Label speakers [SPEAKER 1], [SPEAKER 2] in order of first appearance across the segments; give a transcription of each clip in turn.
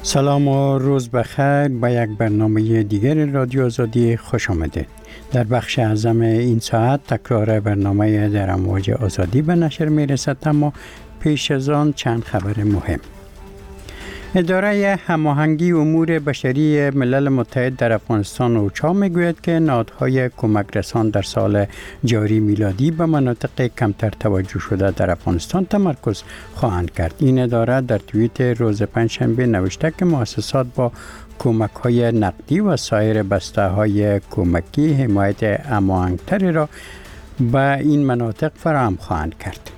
[SPEAKER 1] سلام و روز بخیر. به یک برنامه دیگر رادیو آزادی خوش آمدید. در بخش اعظم این ساعت تکرار برنامه در امواج آزادی به نشر می رسد، اما پیش از آن چند خبر مهم. اداره هماهنگی امور بشری ملل متحد در افغانستان اوچا میگوید که نهادهای کمک رسان در سال جاری میلادی به مناطق کمتر توجه شده در افغانستان تمرکز خواهند کرد. این اداره در توییت روز پنجشنبه نوشته که مؤسسات با کمک‌های نقدی و سایر بسته‌های کمکی حمایت هماهنگ‌تری را به این مناطق فراهم خواهند کرد.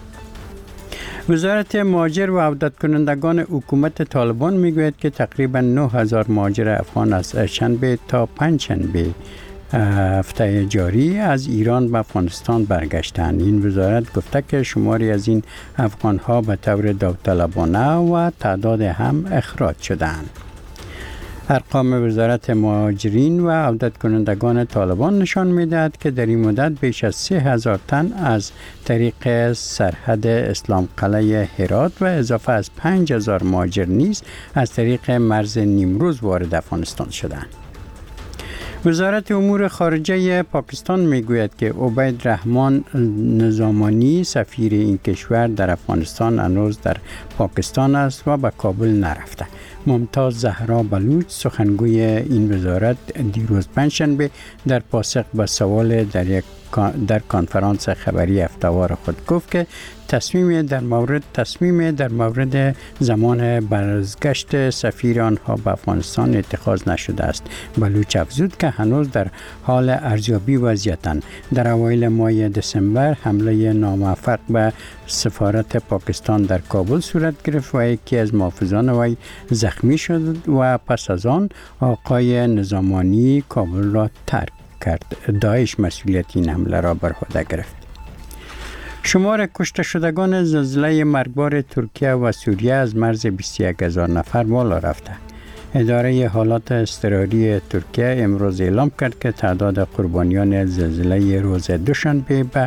[SPEAKER 1] وزارت مهاجر و عودت کنندگان حکومت طالبان میگوید که تقریبا 9000 مهاجر افغان از شنبه تا پنجشنبه هفته جاری از ایران به افغانستان برگشتند. این وزارت گفته که شماری از این افغان‌ها به طور داوطلبانه و تعداد هم اخراج شدند. ارقام وزارت مهاجرین و عودت کنندگان طالبان نشان می‌دهد که در این مدت بیش از 3000 تن از طریق سرحد اسلام قلعه هرات و اضافه از 5000 مهاجر نیز از طریق مرز نیمروز وارد افغانستان شدند. وزارت امور خارجه پاکستان میگوید که عبید رحمان نظامانی سفیر این کشور در افغانستان هنوز در پاکستان است و به کابل نرفته. ممتاز زهرا بلوچ سخنگوی این وزارت دیروز پنجشنبه در پاسخ به سوال در کنفرانس خبری هفته‌وار خود گفت که تصمیم در مورد زمان بازگشت سفیر آنها به افغانستان اتخاذ نشده است. بلوچ افزود که هنوز در حال ارزیابی وضعیتند. در اوایل ماه دسامبر حمله ناموفق به سفارت پاکستان در کابل صورت گرفت و یکی از محافظان وی زخمی شد و پس از آن آقای نظامانی کابل را ترک کرد. داعش مسئولیت این حمله را بر عهده گرفت. شمار کشته شدگان زلزله مرگبار ترکیه و سوریه از مرز 21000 نفر بالا رفته. اداره حالات اضطراری ترکیه امروز اعلام کرد که تعداد قربانیان زلزله روز دوشنبه به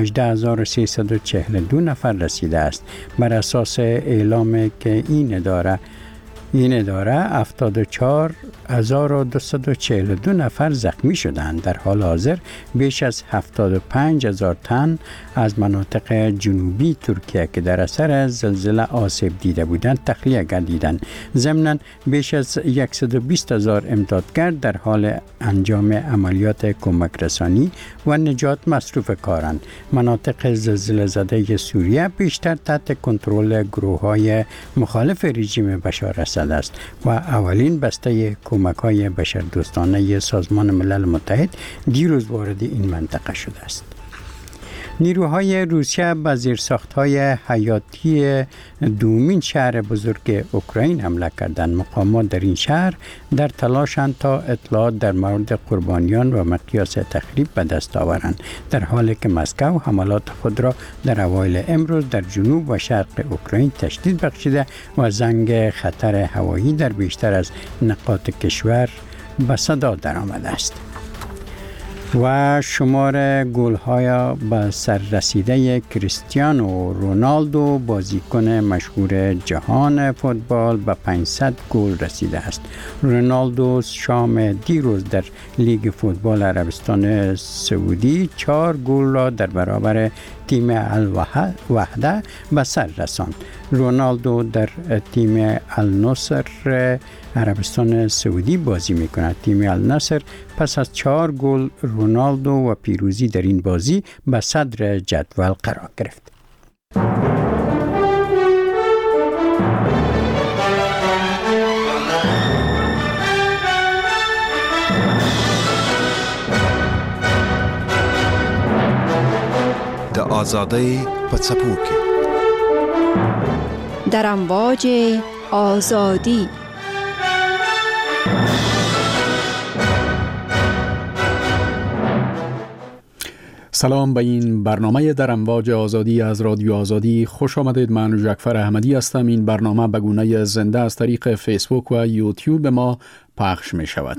[SPEAKER 1] 18342 نفر رسیده است. بر اساس اعلام که این اداره 74242 نفر زخمی شدند. در حال حاضر بیش از 75000 تن از مناطق جنوبی ترکیه که در اثر زلزله آسیب دیده بودند تخلیه گردیدند. ضمناً بیش از 120000 امدادگر در حال انجام عملیات کمک رسانی و نجات مصروف کارند. مناطق زلزله زده سوریه بیشتر تحت کنترل گروه‌های مخالف رژیم بشار است و اولین بسته کمک‌های بشردوستانه سازمان ملل متحد دیروز وارد این منطقه شده است. نیروهای روسیه به زیرساخت‌های حیاتی دومین شهر بزرگ اوکراین حمله کردند. مقامات در این شهر در تلاشند تا اطلاعات در مورد قربانیان و مقیاس تخریب به دست آورند، در حالی که مسکو حملات خود را در اوایل امروز در جنوب و شرق اوکراین تشدید بخشیده و زنگ خطر هوایی در بیشتر از نقاط کشور به صدا درآمده است. و شمار گل‌های به سر رسیده کریستیانو رونالدو بازیکن مشهور جهان فوتبال به 500 گل رسیده است. رونالدو شام دیروز در لیگ فوتبال عربستان سعودی 4 گل را در برابر تیم الوحده به سر رساند. رونالدو در تیم النصر عربستان سعودی بازی می‌کند. تیم النصر پس از 4 گل رونالدو و پیروزی در این بازی به صدر جدول قرار گرفت.
[SPEAKER 2] د آزادۍ په څپو کې
[SPEAKER 3] در امواج آزادی.
[SPEAKER 4] سلام به این برنامه در امواج آزادی از رادیو آزادی خوش آمدید. من جعفر احمدی هستم. این برنامه به گونه زنده از طریق فیسبوک و یوتیوب ما پخش می شود.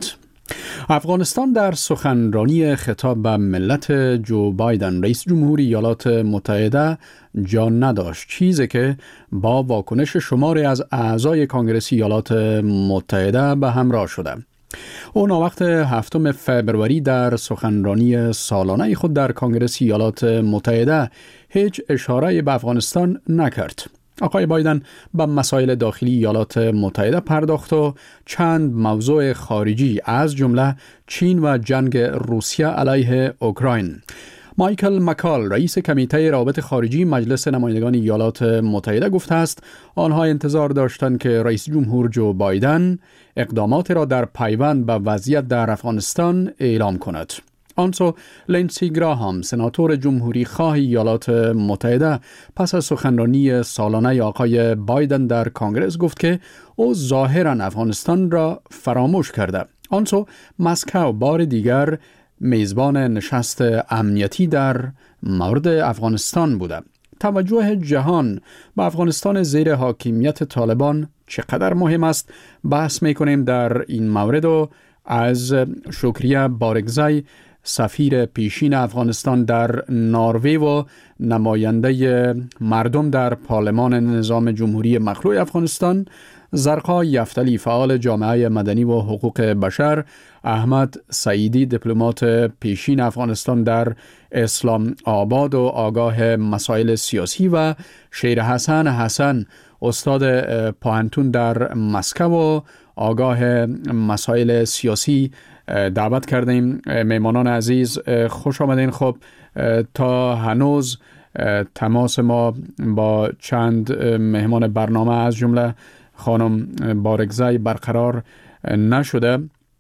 [SPEAKER 4] افغانستان در سخنرانی خطاب به ملت جو بایدن رئیس جمهوری ایالات متحده جا نداشت، چیزی که با واکنش شماری از اعضای کنگره ایالات متحده به همراه شده. او ناوقت 7 فبروری در سخنرانی سالانه خود در کنگره ایالات متحده هیچ اشاره به افغانستان نکرد. آقای بایدن به مسائل داخلی ایالات متحده پرداخت و چند موضوع خارجی از جمله چین و جنگ روسیه علیه اوکراین. مایکل مکال رئیس کمیته روابط خارجی مجلس نمایندگان ایالات متحده گفته است آنها انتظار داشتند که رئیس جمهور جو بایدن اقدامات را در پیوند به وضعیت در افغانستان اعلام کند. آنسو لینسی گراهام سناتور جمهوری خواه ایالات متحده پس از سخنرانی سالانه آقای بایدن در کنگره گفت که او ظاهراً افغانستان را فراموش کرده. آنسو مسکو بار دیگر میزبان نشست امنیتی در مورد افغانستان بوده. توجه جهان به افغانستان زیر حاکمیت طالبان چقدر مهم است بحث میکنیم در این مورد و از شکریه بارگزای سفیر پیشین افغانستان در نروژ و نماینده مردم در پارلمان نظام جمهوری مخلوع افغانستان زرقا یفتلی فعال جامعه مدنی و حقوق بشر، احمد سعیدی دیپلمات پیشین افغانستان در اسلام آباد و آگاه مسائل سیاسی و شیر حسن استاد پوهنتون در مسکو و آگاه مسائل سیاسی دعوت کردیم. میمانان عزیز خوش آمدین. خب تا هنوز تماس ما با چند مهمان برنامه از جمله خانم بارگزای برقرار نشده.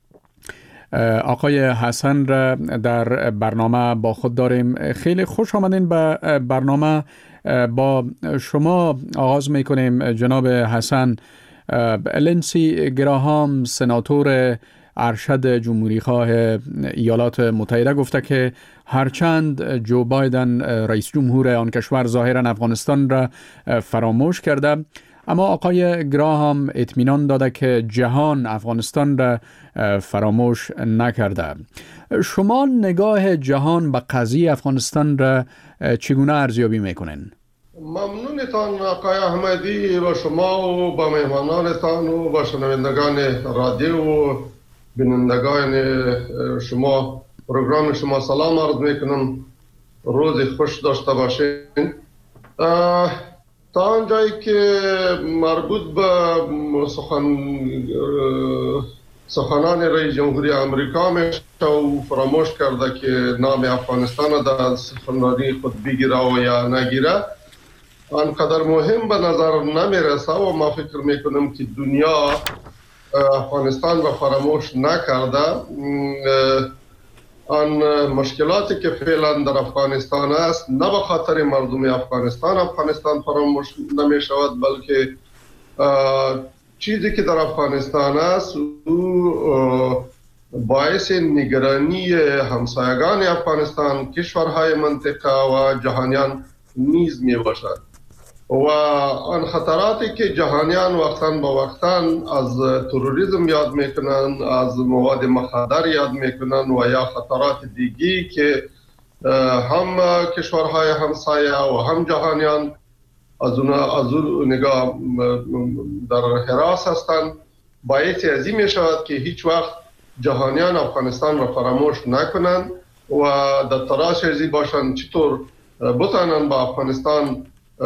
[SPEAKER 4] آقای حسن را در برنامه با خود داریم. خیلی خوش آمدین به برنامه. با شما آغاز میکنیم جناب حسن. لینسی گراهام سناتور ارشد جمهوری خواه ایالات متحده گفته که هرچند جو بایدن رئیس جمهور آن کشور ظاهرا افغانستان را فراموش کرده، اما آقای گراهام اطمینان داده که جهان افغانستان را فراموش نکرده. شما نگاه جهان به قضیه افغانستان را چگونه ارزیابی میکنین؟
[SPEAKER 5] ممنونتان آقای احمدی و شما و با مهمانانتان و با شنوندگان رادیو و بینندگان شما پروگرام شما سلام عرض میکنم. روز خوش داشته باشین. تا آنجایی که مربوط به سخنان رئیس جمهوری امریکا میشه و فراموش کرده که نام افغانستان را در سخنرانی خود بگیره و یا نگیره، آنقدر مهم به نظر نمیرسه و ما فکر میکنم که دنیا افغانستان را فراموش نکرده. آن مشکلاتی که فعلا در افغانستان است نه به خاطر مردم افغانستان فراموش نمی شود، بلکه چیزی که در افغانستان است او باعث نگرانی همسایگان افغانستان، کشورهای منطقه و جهانیان نیز می باشد. و آن خطراتی که جهانیان وقتاً با وقتاً از تروریسم یاد میکنن، از مواد مخدر یاد میکنن و یا خطرات دیگی که هم کشورهای همسایه و هم جهانیان از اون نگاه در حراس هستند، باعث ازی می شود که هیچ وقت جهانیان افغانستان را فراموش نکنند و در تلاش ازی باشند چطور بتانند با افغانستان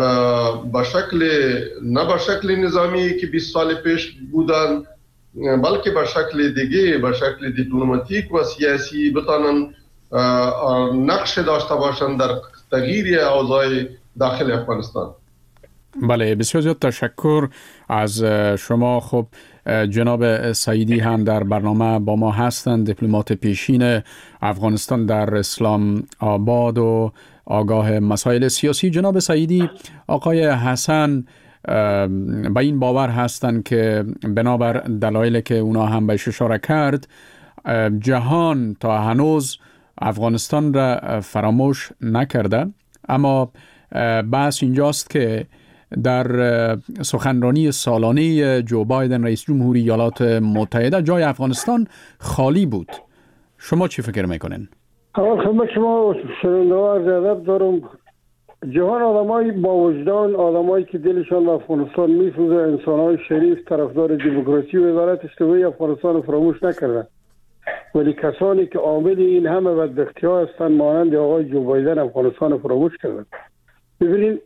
[SPEAKER 5] نه به شکل نظامی که 20 سال پیش بودن، بلکه به شکل دیگه، به شکل دیپلماتیک و سیاسی بتانن نقش داشته باشند در تغییر اوضاع داخل افغانستان.
[SPEAKER 4] بله، بسیار زیاد تشکر از شما. خب جناب سعیدی هم در برنامه با ما هستند، دیپلمات پیشین افغانستان در اسلام آباد و آگاه مسائل سیاسی. جناب سعیدی، آقای حسن به این باور هستند که بنابر دلایلی که اونا هم بهش اشاره کرد، جهان تا هنوز افغانستان را فراموش نکرده، اما بحث اینجاست که در سخنرانی سالانه جو بایدن رئیس جمهوری ایالات متحده جای افغانستان خالی بود. شما چی فکر میکنین؟
[SPEAKER 6] خدمت شما شنونده ها عرض ادب دارم. جهان آدمای با وجدان، آدمایی که دلشان به افغانستان میسوزه، انسانهای شریف، طرفدار دموکراسی و عدالت اجتماعی افغانستان فراموش نکردن. ولی کسانی که عامل این همه بدبختی‌ها هستند مانند آقای جو بایدن افغانستان فراموش کردن. ببینید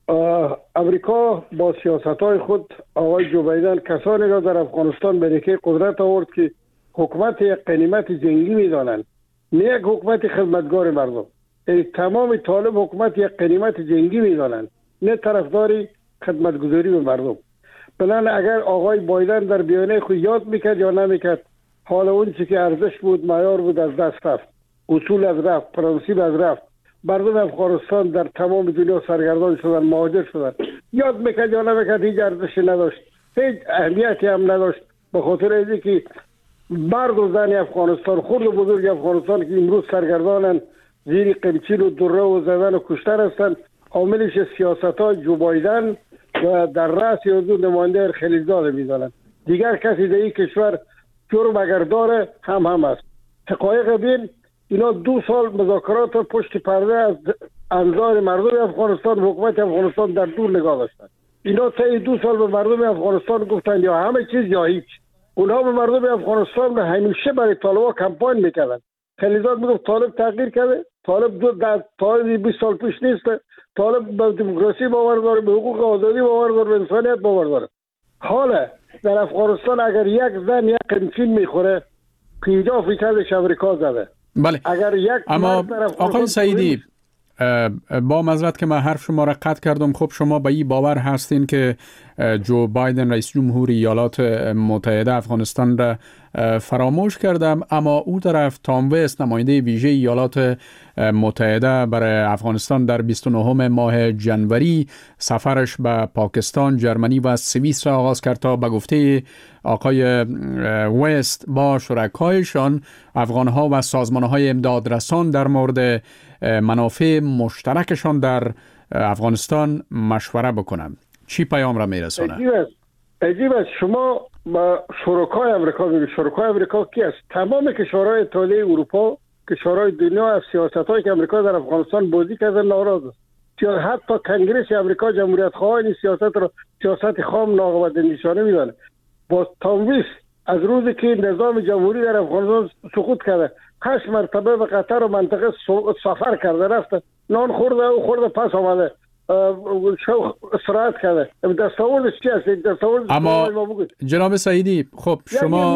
[SPEAKER 6] امریکا با سیاست‌های خود آقای جو بایدن کسانی را در افغانستان به رکه قدرت آورد که حکومت یک قنیمت جنگی می‌دانند، نه یک حکومت خدمتگار مردم. تمام طالب حکومت یک قنیمت جنگی می‌دانند، نه طرفداری خدمتگزاری به مردم. بنابراین اگر آقای بایدن در بیانیه خود یاد می‌کرد یا نمی‌کرد، حال اون چیزی که ارزش بود، معیار بود، از دست رفت. اصول از رفت، پرانسیب از رفت. مردم افغانستان در تمام دنیا سرگردان شدن، مهاجر شدن. یاد میکرد یا نمیکرد هیچ ارزشی نداشت، هیچ اهمیتی هم نداشت، به خاطر اینکه مرد و زن افغانستان، خرد و بزرگ افغانستان که امروز سرگردانن، زیر قمچین و دره و زدن و کشتن هستند، عاملش سیاست‌های جو بایدن و در رأس حضور نماینده خلیلزاده می‌دانند. دیگر کسی در این کشور جرم اگر داره هم است. حقایق بین اینا 2 سال مذاکرات پشت پرده از انظار مردم افغانستان، حکومت افغانستان در دور نگاه داشتن. اینا تا 2 سال به مردم افغانستان گفتن یا همه چیز یا هیچ. اونها به مردم افغانستان همیشه برای طالبان کمپاین میکردن. خلیلزاد میگفت طالب تغییر کرده، طالب 20 سال پیش نیست، طالب به دموکراسی باور داره، به حقوق آزادی باور داره، به انسانیت باور داره. حالا در افغانستان اگر یک زن یک قمچین میخوره، 50% امریکا زده.
[SPEAKER 4] بله.
[SPEAKER 6] اگر یک
[SPEAKER 4] اما آقای سعیدی، با معذرت که من حرف شما را قطع کردم، خب شما به این باور هستین که جو بایدن رئیس جمهوری ایالات متحده افغانستان را فراموش کردم، اما او طرف تام وست نماینده ویژه ایالات متحده برای افغانستان در 29 ماه جنوری سفرش به پاکستان، جرمنی و سوئیس را آغاز کرد تا به گفته آقای وست با شرکایشان افغانها و سازمانهای امدادرسان در مورد منافع مشترکشان در افغانستان مشوره بکنند. چی پیام را میرسونه؟
[SPEAKER 6] عجیب است. شما با شرکای امریکا بگید، شرکای امریکا کی است؟ تمام کشورهای اتحادیه اروپا، کشورهای دنیا از سیاست‌هایی که امریکا در افغانستان بازی کرده ناراض است. حتی کنگره امریکا جمهوریت خواهان این سیاست را سیاست خام ناقابل نشانه می‌دانه. با تام وست از روزی که نظام جمهوری در افغانستان سقوط کرده 8 مرتبه به قطر و منطقه سفر کرده، رفته نان خورده و خورده پس آمده، استراحت کرده. دستاوردش چی است؟ دستاوردش
[SPEAKER 4] اما جناب سعیدی، خب شما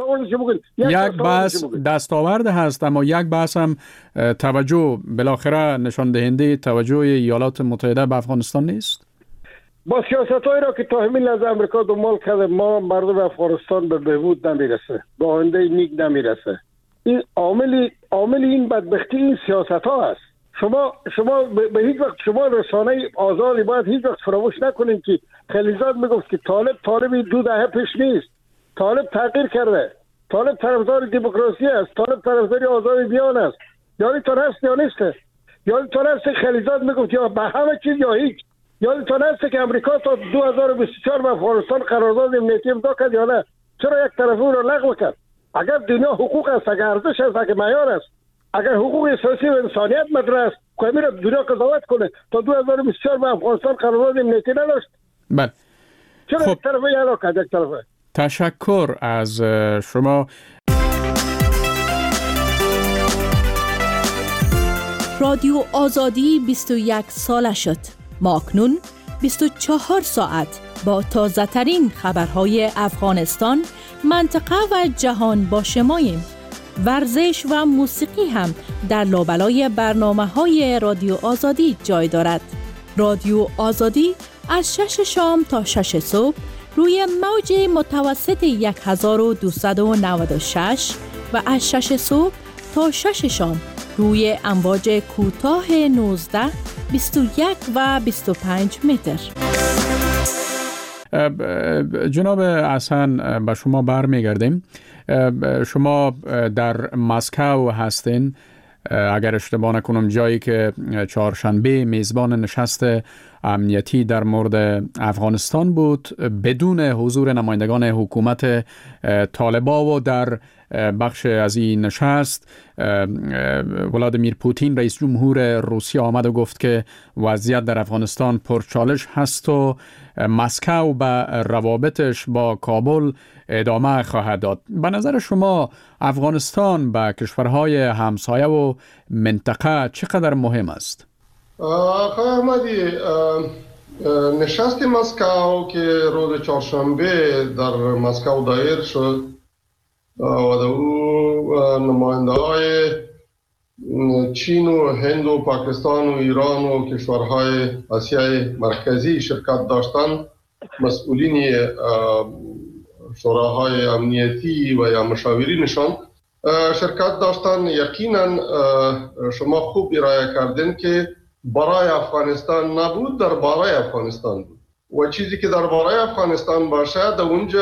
[SPEAKER 4] یک بحث دستاورد هست، اما یک بحث هم توجه بالاخره نشان دهنده توجه ایالات متحده به افغانستان نیست؟
[SPEAKER 6] با سیاست‌هایی را که تا همین لحظه امریکا دنبال کرده، ما مردم افغانستان به بهبود نمیرسه، به آینده نیک نمیرسه. این عامل این بدبختی این سیاست‌ها است. شما به هیچ وقت شما رسانه آزادی باید هیچ وقت فراموش نکنید که خلیلزاد میگفت که طالب 2 دهه پیش نیست، طالب تغییر کرده، طالب طرفدار دموکراسی است، طالب طرفدار آزادی بیان است. یادتون هست یا نیست؟ یادتون هست خلیلزاد میگفت یا به همه چیز یا هیچ. یادتون هست که امریکا تا 2024 به افغانستان قرارداد امنیتی امضا کرد یا نه؟ چرا یک طرفه او را لغو کرد؟ اگر دنیا حقوق است، اگر ارزش است، اگر معیار است، اگر حقوق اساسی و انسانیت مطرح است، که میره دنیا قضاوت کنه. تا 2024 به افغانستان قرارداد امنیتی نداشت.
[SPEAKER 4] بله.
[SPEAKER 6] چرا یک طرفه یاد کرد یک طرفه؟
[SPEAKER 4] تشکر از شما.
[SPEAKER 7] رادیو آزادی 21 ساله شد. ما اکنون 24 ساعت با تازه ترین خبرهای افغانستان، منطقه و جهان با شماییم. ورزش و موسیقی هم در لابلای برنامه‌های رادیو آزادی جای دارد. رادیو آزادی از 6 شام تا 6 صبح روی موج متوسط 1296 و از 6 صبح تا 6 شام روی امواج کوتاه 19، 21 و 25 متر.
[SPEAKER 4] جناب حسن، به شما برمیگردیم. شما در مسکو هستین، اگر اشتباه نکنم، جایی که چهارشنبه میزبان نشست امنیتی در مورد افغانستان بود بدون حضور نمایندگان حکومت طالبان و در بخش از این نشست ولادیمیر پوتین رئیس جمهور روسیه آمد و گفت که وضعیت در افغانستان پرچالش هست و مسکو به روابطش با کابل ادامه خواهد داد. به نظر شما افغانستان به کشورهای همسایه و منطقه چقدر مهم است؟
[SPEAKER 5] آقای احمدی، نشست مسکو که روز چهارشنبه در مسکو دایر شد و در او نماینده های چین و هند و پاکستان و ایران و کشورهای آسیای مرکزی شرکت داشتند، مسئولین شوراهای امنیتی و یا مشاورینشان شرکت داشتند. یقینا شما خوب ارائه کردین که برای افغانستان نبود، در برای افغانستان بود و چیزی که در برای افغانستان باشه در اونجا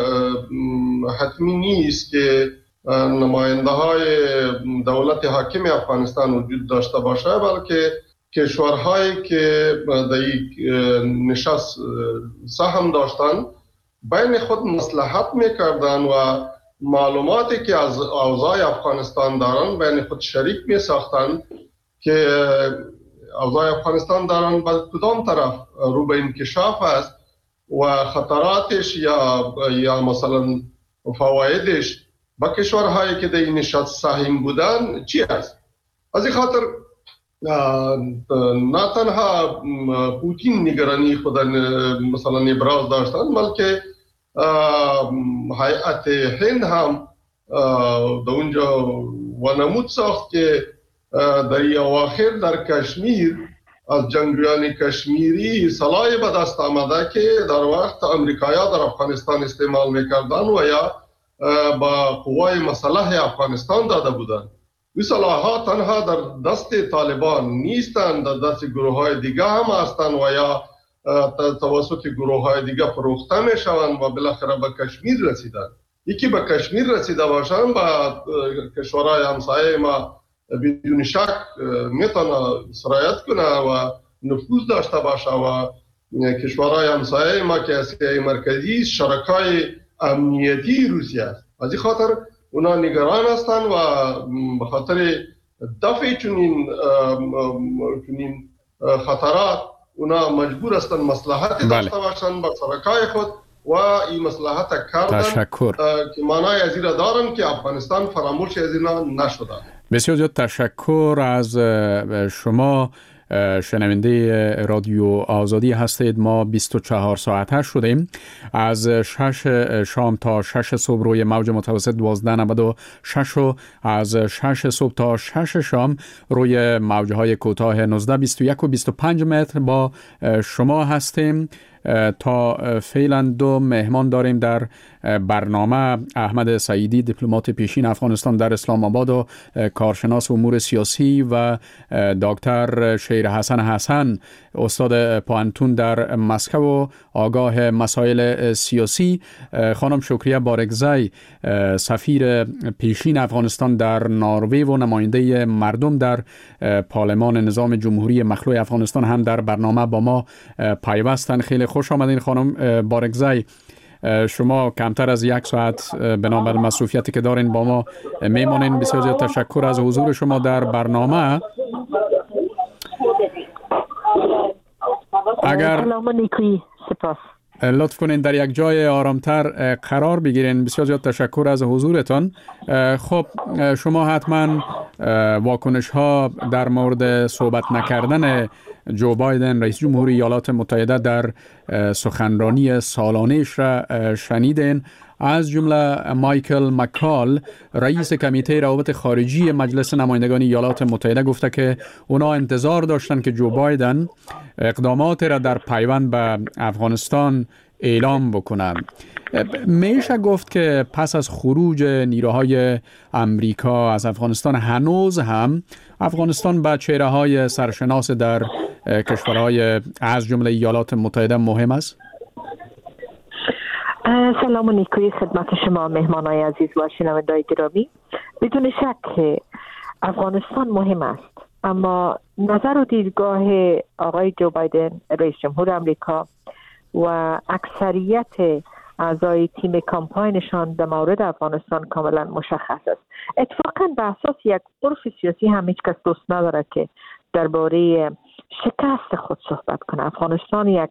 [SPEAKER 5] حتمی نیست که نماینده های دولت حاکم افغانستان وجود داشته باشه، بلکه کشورهایی که در یک نشست سهم داشتن بین خود مصلحت میکردن و معلوماتی که از اوضاع افغانستان دارن بین خود شریک میساختن که اوضاع افغانستان دارن به کدام طرف رو به انکشاف است و خطراتش یا مثلا فوایدش با کشورهایی که در این نشست سهم بودن چی است. از این خاطر نه تنها پوتین نگرانی خود مثلا ابراز داشتن، بلکه هیئت هند هم در اونجا ونمود ساخت که در اواخر در کشمیر از جنگجویان کشمیری سلاحی به دست آمده که در وقت امریکایی‌ها در افغانستان استعمال میکردن و یا با قوای مسلح افغانستان داده بودند. این سلاح‌ها تنها در دست طالبان نیستند، در دست گروه‌های دیگه هم هستند و یا توسط گروه‌های دیگه فروخته میشوند و بالاخره به کشمیر رسیدند. یکی به کشمیر رسیده باشند با کشورهای همسایه ما بدون شک میتونه سرایت کنه و نفوذ داشته باشه و کشورهای همسایه ما که آسیای مرکزی شرکای امنیتی روسیه است. از این خاطر اونا نگران هستند و به خاطر دفع چنین خطرات اونا مجبور هستند مصلحت داشته باشند با شرکای خود و این مصلحت کردن که معنای از این دارن که افغانستان فراموش از اینا نشده.
[SPEAKER 4] بسیار زیاد تشکر از شما. شنونده رادیو آزادی هستید. ما 24 ساعته شدیم از 6 شام تا 6 صبح روی موج متوسط 1296 و از 6 صبح تا 6 شام روی موجهای کوتاه 19 21 و 25 متر با شما هستیم. تا فعلا دو مهمان داریم در برنامه: احمد سعیدی، دیپلمات پیشین افغانستان در اسلام آباد و کارشناس امور سیاسی، و دکتر شیر حسن استاد پانتون در مسکو و آگاه مسائل سیاسی. خانم شکریه بارگزی، سفیر پیشین افغانستان در نروژ و نماینده مردم در پارلمان نظام جمهوری مخلوع افغانستان هم در برنامه با ما پیوستن. خیلی خوش آمدین خانم بارگزی. شما کمتر از یک ساعت بنابر مصروفیتی که دارین با ما میمونین. بسیار زیاد تشکر از حضور شما در برنامه. اگر لطف کنین در یک جای آرامتر قرار بگیرین. بسیار زیاد تشکر از حضورتان. خب شما حتما واکنش ها در مورد صحبت نکردن جو بایدن رئیس جمهوری ایالات متحده در سخنرانی سالانه‌اش را شنیدین. از جمله مایکل مکال رئیس کمیته روابط خارجی مجلس نمایندگان ایالات متحده گفته که اونا انتظار داشتن که جو بایدن اقدامات را در پیوند به افغانستان اعلام بکنند. میشه گفت که پس از خروج نیروهای امریکا از افغانستان هنوز هم افغانستان به چهره‌های سرشناس در کشورهای از جمله ایالات متحده مهم است؟
[SPEAKER 8] سلام و نیکویی خدمت شما مهمانای عزیز و شنوندگان گرامی. بدون شک که افغانستان مهم است، اما نظر و دیدگاه آقای جو بایدن رئیس جمهور آمریکا و اکثریت اعضای تیم کامپاینشان در مورد افغانستان کاملا مشخص است. اتفاقا به اساس یک عرف سیاسی هم هیچ کس دوست نداره که درباره شکست خود صحبت کنه. افغانستان یک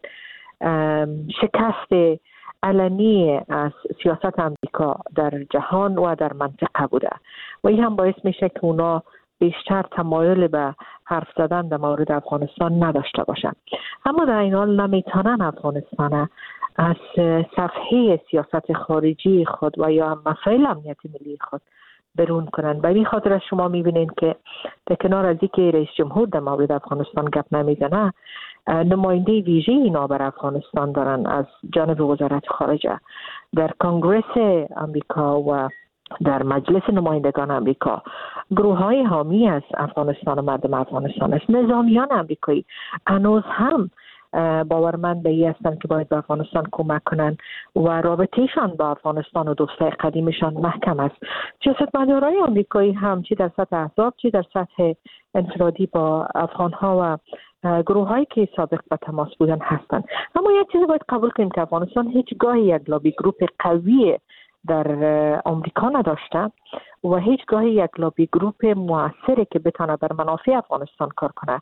[SPEAKER 8] شکست علنی از سیاست آمریکا در جهان و در منطقه بوده و این هم باعث میشه که اونا بیشتر تمایل به حرف زدن در مورد افغانستان نداشته باشن. اما در این حال نمیتونن افغانستان از صفحه سیاست خارجی خود و یا مسائل امنیت ملی خود برون کنن. به این خاطر شما میبینین که در کنار از اینکه رئیس جمهور در مورد افغانستان گپ نمیزنه، نماینده ویژه اینا بر افغانستان دارن از جانب وزارت خارجه در کنگره آمریکا و در مجلس نمایندگان آمریکا. گروه‌های حامی از افغانستان و مردم افغانستان است. نظامیان آمریکایی هنوز هم باورمند به این هستند که باید به افغانستان کمک کنند و رابطهشان با افغانستان و دوستای قدیمشان محکم است. سیاستمدارای آمریکایی هم چه در سطح احزاب چه در سطح انفرادی با افغانها و گروه‌هایی که سابق به تماس بودن هستند. اما یک چیز باید قبول کنیم که افغانستان هیچگاه یک لابی گروپ قوی در آمریکا نداشته و هیچگاه یک لابی گروپ موثری که بتونه بر منافع افغانستان کار کنه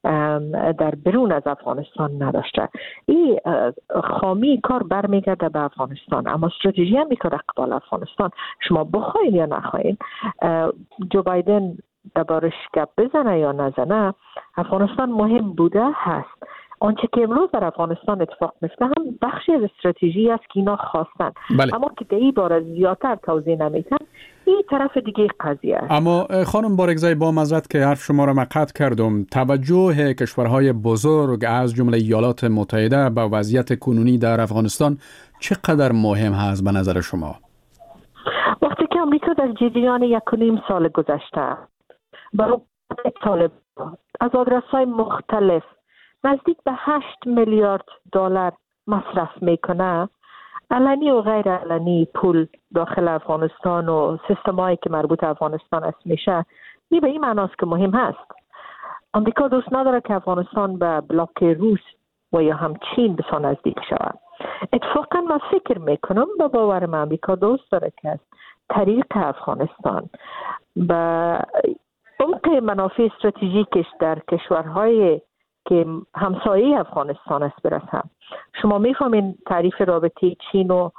[SPEAKER 8] در برون از افغانستان نداشته. این خامی کار برمیگرده به افغانستان. اما استراتژی آمریکا در قبال افغانستان، شما بخواین یا نخواین، جو بایدن دربارش گپ بزنه یا نزنه، افغانستان مهم بوده هست. آنچه که امروز در افغانستان اتفاق میفته هم بخشی از استراتژی است که اینا خواستن.
[SPEAKER 4] بله.
[SPEAKER 8] اما که این بار زیادتر توضیح نمیدن، این طرف دیگه قضیه است.
[SPEAKER 4] اما خانم بارگزای، با معذرت که حرف شما را مقطع کردم، توجه کشورهای بزرگ از جمله ایالات متحده به وضعیت کنونی در افغانستان چقدر مهم هست به نظر شما؟
[SPEAKER 8] وقتی که آمریکا در جریان 1.5 سال گذشته برای طالب از آدرس‌های مختلف نزدیک به 8 میلیارد دلار مصرف میکنه، علنی و غیر علنی پول داخل افغانستان و سیستمایی که مربوط افغانستان است میشه، این به این معناست که مهم هست. آمریکا دوست نداره که افغانستان به بلاک روس و یا هم چین بسیار نزدیک شود. اتفاقا من فکر میکنم با باورم آمریکا دوست داره که از طریق افغانستان به عمق منافع استراتژیکش در کشورهای که همسایه افغانستان است برسم. شما میفهمین تعریف رابطه چین و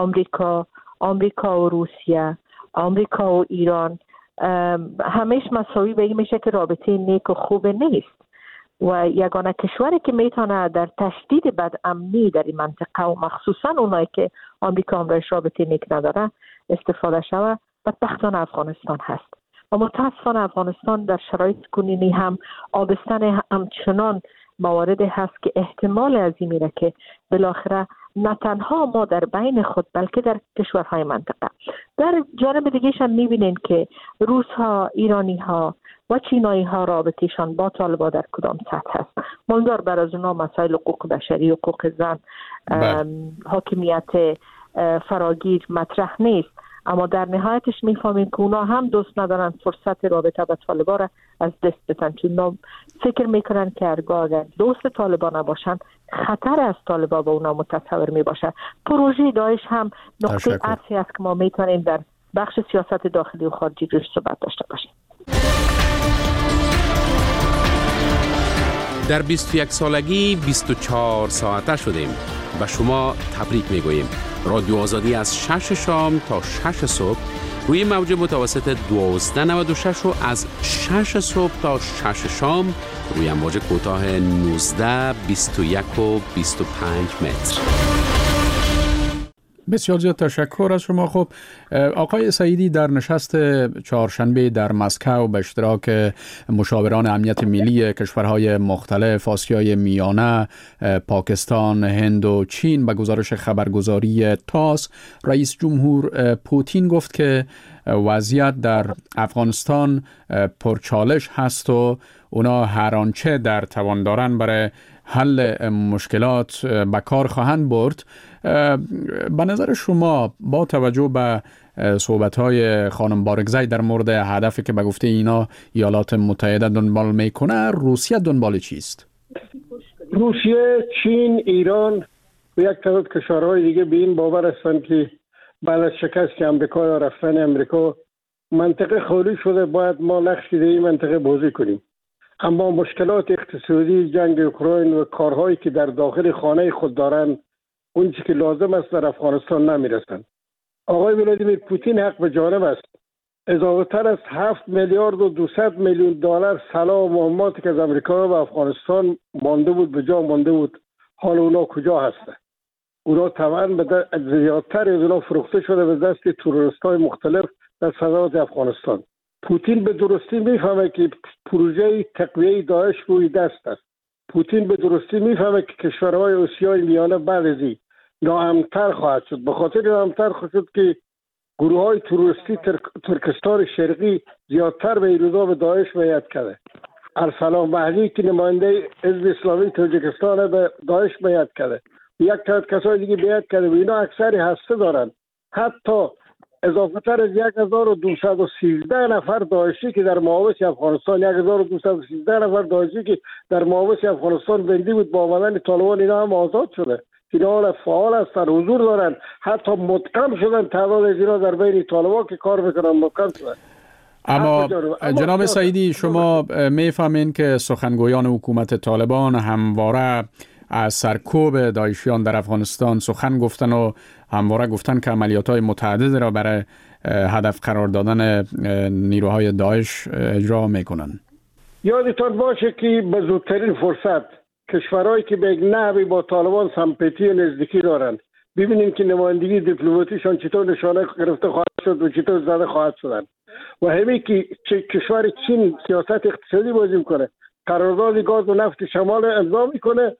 [SPEAKER 8] آمریکا و روسیه، آمریکا و ایران همیش مساوی به این میشه که رابطه نیک و خوب نیست و یگانه کشوری که میتونه در تشدید بدامنی در این منطقه و مخصوصا اونایی که آمریکا همراهش رابطه نیک نداره استفاده شوه بدبختان افغانستان هست. و متاسفانه افغانستان در شرایط کنونی هم آبستن همچنان مواردی هست که احتمال از این میره که بالاخره نه تنها ما در بین خود بلکه در کشورهای منطقه. در جانب دیگه‌ش هم میبینین که روس ها، ایرانی ها و چینایی ها رابطهشان با طالبان در کدام سطح هست. منظور بر از اونا مسائل حقوق بشری، حقوق زن، حاکمیت فراگیر مطرح نیست. اما در نهایتش میفهمیم که اونا هم دوست ندارن فرصت رابطه با طالبان را از دست بدن، چون فکر میکنن که هرگاه اگر دوست طالبان نباشن خطر از طالبان با اونا متصور میباشه. پروژه داعش هم نقطه عطفی است که ما میتونیم در بخش سیاست داخلی و خارجی روش صحبت داشته باشیم.
[SPEAKER 9] در 21 سالگی 24 ساعته شدیم. به شما تبریک میگوییم. رادیو آزادی از 6 شام تا 6 صبح روی موج متوسط 1296 و از 6 صبح تا 6 شام روی موج کوتاه 19 21 و 25 متر.
[SPEAKER 4] بسیار زیاد تشکر از شما. خب آقای سعیدی، در نشست چهارشنبه در مسکو به اشتراک مشاوران امنیت ملی کشورهای مختلف آسیای میانه، پاکستان، هند و چین، به گزارش خبرگزاری تاس، رئیس جمهور پوتین گفت که وضعیت در افغانستان پرچالش هست و اونا هر آنچه در توان دارن برای حل مشکلات به کار خواهند برد. به نظر شما با توجه به صحبت‌های خانم بارگزای در مورد هدفی که به گفته اینا ایالات متحده دنبال میکنه، روسیه دنبال چیست؟
[SPEAKER 6] روسیه، چین، ایران و یک تعداد کشورهای دیگه به این باور هستند که بعد از شکست امریکا یا رفتن امریکا منطقه خالی شده، باید ما نقشی در این منطقه بازی کنیم. اما مشکلات اقتصادی، جنگ اوکراین و کارهایی که در داخل خانه خود دارند اون چیزی که لازم است در افغانستان نمیرسند. آقای ولادیمیر پوتین حق به جانب است. اضافه تر از 7 میلیارد و 200 میلیون دلار سلاح و مهماتی که از امریکا و افغانستان مانده بود به جا مانده بود، حال اونا کجا هستند؟ اونا طبعا زیادتر از اونا فروخته شده به دست تروریست‌های مختلف در صدرات افغانستان. پوتین به درستی میفهمه که پروژه تقویه داعش روی دست است. پوتین به درستی میفهمه که کشورهای آسیای میانه بعد از این ناامن‌تر خواهد شد. به خاطر ناامن‌تر خواهد شد که گروه های تروریستی ترکستان شرقی زیادتر به این روزا به داعش بیعت کرده. ارسلان مهدی که نماینده حزب اسلامی تاجیکستان به داعش بیعت کرده. یک تعداد کسای دیگه بیعت کرده و اینا اکثری هسته دارن. حتی اضافه تر از 1213 نفر داعشی که در محابس افغانستان 1213 نفر داعشی که در محابس افغانستان بندی بود با آمدن طالبان اینا هم آزاد شده. اینا حالا فعال هستن، حضور دارن، حتی مدغم شدن. تعداد از اینا در بین طالبان که کار میکنن مدغم شدن.
[SPEAKER 4] اما جناب سعیدی، شما میفهمین که سخنگویان حکومت طالبان همواره از سرکوب داعشیان در افغانستان سخن گفتن و همواره گفتن که عملیات‌های متعدد را برای هدف قرار دادن نیروهای داعش اجرا میکنن.
[SPEAKER 6] یادتان باشه که به زودترین فرصت کشورهایی که به یک نحوی با طالبان سمپاتی و نزدیکی دارند ببینیم که نمایندگی دیپلماتیشان چطور نشانه گرفته خواهد شد و چطور زده خواهد شدن. و همین که کشور چین سیاست اقتصادی بازی میکنه، قرارداد گاز و نفت شمال امضا میکنه،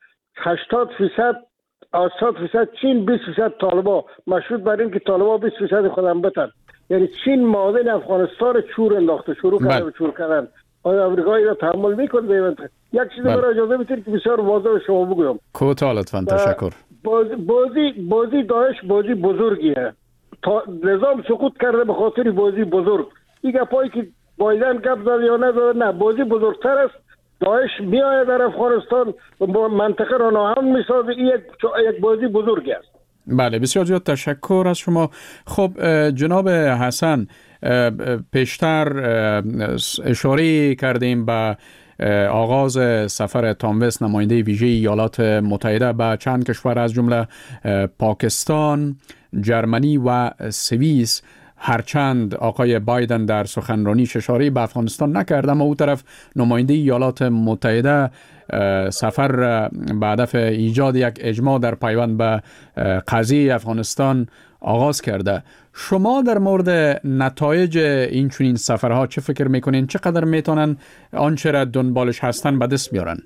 [SPEAKER 6] 80% چین، 20% طالبان، مشروط بر این که طالبان 20% خودم بتن. یعنی چین معادن افغانستان چور انداخته، شروع کرده به چور کردن. آیا امریکایی را تحمل میکنه؟ یک چیز برای اجازه میتونید که بسیار واضح به شما بگویم.
[SPEAKER 4] کوتاه لطفاً. تشکر.
[SPEAKER 6] بازی داعش بازی بزرگیه. نظام سقوط کرده به خاطر بازی بزرگ. این گپایی که بایدن گپ زد یا نزد، نه، بازی بزرگتر است. داعش میآید در افغانستان و منطقه را ناامن میسازه. این یک بازی بزرگی است.
[SPEAKER 4] بله، بسیار زیاد تشکر از شما. خب جناب حسن، پیشتر اشاره کردیم به آغاز سفر تام وست، نماینده ویژه ایالات متحده، به چند کشور از جمله پاکستان، جرمنی و سوئیس. هرچند آقای بایدن در سخنرانیش اشاره به افغانستان نکرد، اما او طرف نماینده ایالات متحده سفر به هدف ایجاد یک اجماع در پیوند به قضیه افغانستان آغاز کرده. شما در مورد نتایج این چنین سفرها چه فکر میکنین؟ چقدر میتونن آنچه را دنبالش هستن به دست بیارن؟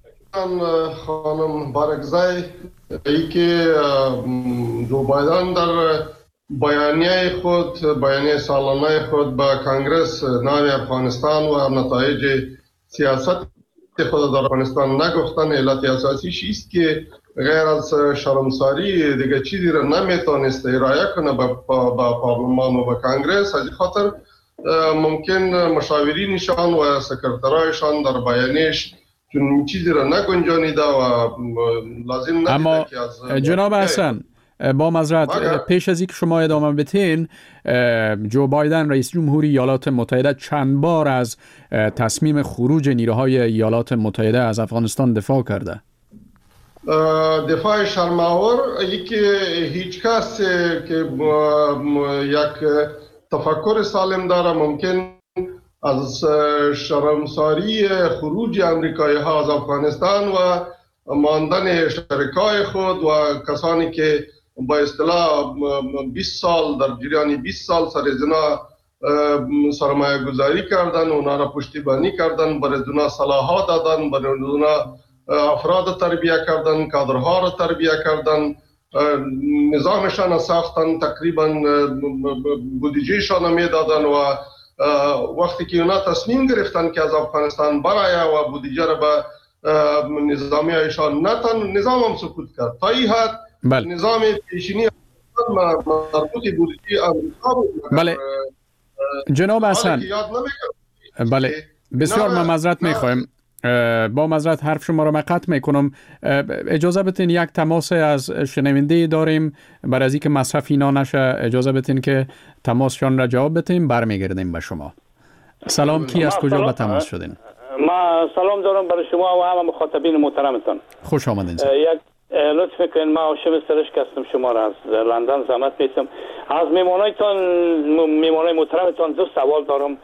[SPEAKER 5] خانم بارگزای، ای که جو بایدن در بیانیه سالانه خود با کانگرس نام افغانستان و نتایج سیاست خود در افغانستان نگفتن. علت اساسیش است که غیر از شرمساری دیگه چیزی را نمیتونست ارائه کنه با پارلمان و با کانگرس. از خاطر ممکن مشاورینشان و سکرترایشان در بیانیش چون چیزی را نگنجانیده و لازم ندیده که از
[SPEAKER 4] جناب حسن، با معذرت، پیش از اینکه شما ادامه بدین، جو بایدن رئیس جمهوری ایالات متحده چند بار از تصمیم خروج نیروهای ایالات متحده از افغانستان دفاع کرده.
[SPEAKER 5] دفاع شرم‌آور که هیچ کس که یک تفکر سالم داره ممکن از شرمساری خروج امریکایی ها از افغانستان و ماندن شرکای خود و کسانی که با اصطلاح 20 سال در جریان 20 سال سر از اینا سرمایه گذاری کردن، اونا را پشتیبانی کردن، برای اونا صلاحات دادن، برای اونا افراد تربیه کردن، کادرها را تربیه کردن، نظامشان ساختن، تقریبا بودجهشان میدادن و وقتی که اونا تصمیم گرفتن که از افغانستان برای و بودجه را به نظامی ایشان نتن، نظام هم سقوط کرد. تا این حد نظام پیشینی مربوط بودی آمریکا بود.
[SPEAKER 4] بله جناب حسن، بله بسیار معذرت میخوایم، با معذرت حرف شما را من قطع میکنم. اجازه بتین یک تماس از شنونده داریم، برای از اینکه مصرف اینا نشه اجازه بتین که تماسشان را جواب بتیم، برمیگردیم به شما. سلام، کی از کجا به تماس شدین؟
[SPEAKER 10] ما سلام دارم برای شما و همه مخاطبین محترمتان.
[SPEAKER 4] خوش آمدین.
[SPEAKER 10] یک لطف میکنین، ما هاشم سرشک هستم، شما را از لندن زحمت میتم. از میمانای محترمتان دو سوال دارم.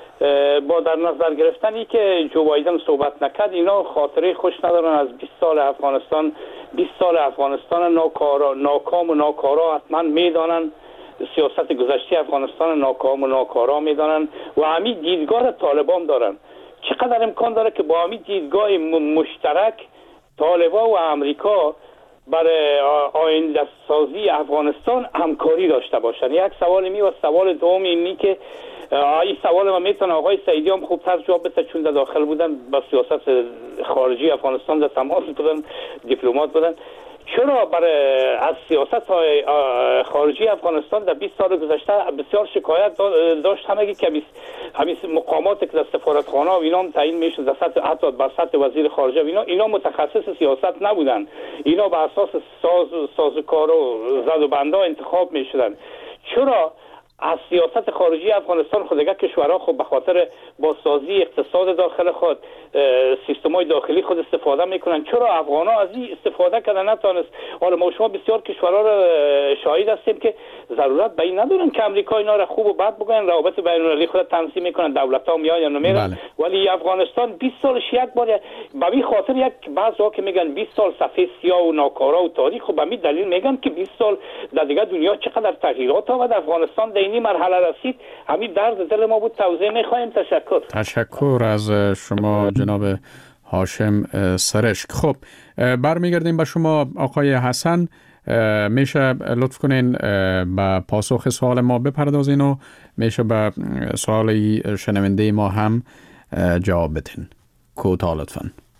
[SPEAKER 10] با در نظر گرفتنی که جو بایدن صحبت نکرد، اینا خاطره خوش ندارن از 20 سال افغانستان. 20 سال افغانستان ناکام و ناکارا حتما میدانن، سیاست گذشته افغانستان ناکام و ناکارا میدانن و همین دیدگاه طالبان دارن. چقدر امکان داره که با همین دیدگاه مشترک طالبان و امریکا برای آینده سازی افغانستان همکاری داشته باشن؟ یک سوال می و سوال دوم اینی که این سوال ما میتونه آقای سعیدی هم خوب تر جواب بده، چون در داخل بودن با سیاست خارجی افغانستان در تماس بودن، دیپلمات بودن. چرا برای از سیاست خارجی افغانستان در 20 سال گذشته بسیار شکایت داشت، همگی که همین مقامات که در سفارتخانه و اینا تعیین میشه در سطح حتی بر سطح وزیر خارجه و اینا متخصص سیاست نبودن، اینا بر اساس سازوکار و زد و بنده انتخاب میشدن. چرا از سیاست خارجی افغانستان خود دیگه کشورها خود به خاطر بازسازی اقتصاد داخل خود سیستم‌های داخلی خود استفاده میکنن؟ چرا افغان‌ها از این استفاده کردن نتونست؟ حالا ما شما بسیار کشورها را شاهد هستیم که ضرورت به این ندارن که امریکا اینا را خوب و بد بگن، روابط بین‌المللی خود تنظیم میکنن، دولت‌ها میان یا نمیرن. ولی افغانستان 20 سالش یک بار به این خاطر یک بعضا که میگن 20 سال صفحه سیاه و ناکارا و تاریخ، و به این دلیل میگن که 20 سال در دیگه دنیا چقدر تغییرات آورد، افغانستان در این مرحله رسید. همین درد دل ما بود، توضیح می‌خوایم. تشکر
[SPEAKER 4] از شما جناب هاشم سرشک. خب برمیگردیم به شما آقای حسن، میشه لطف کنین به پاسخ سوال ما بپردازین و میشه به سوال شنونده ما هم جواب بدین. کوتاه لطفاً.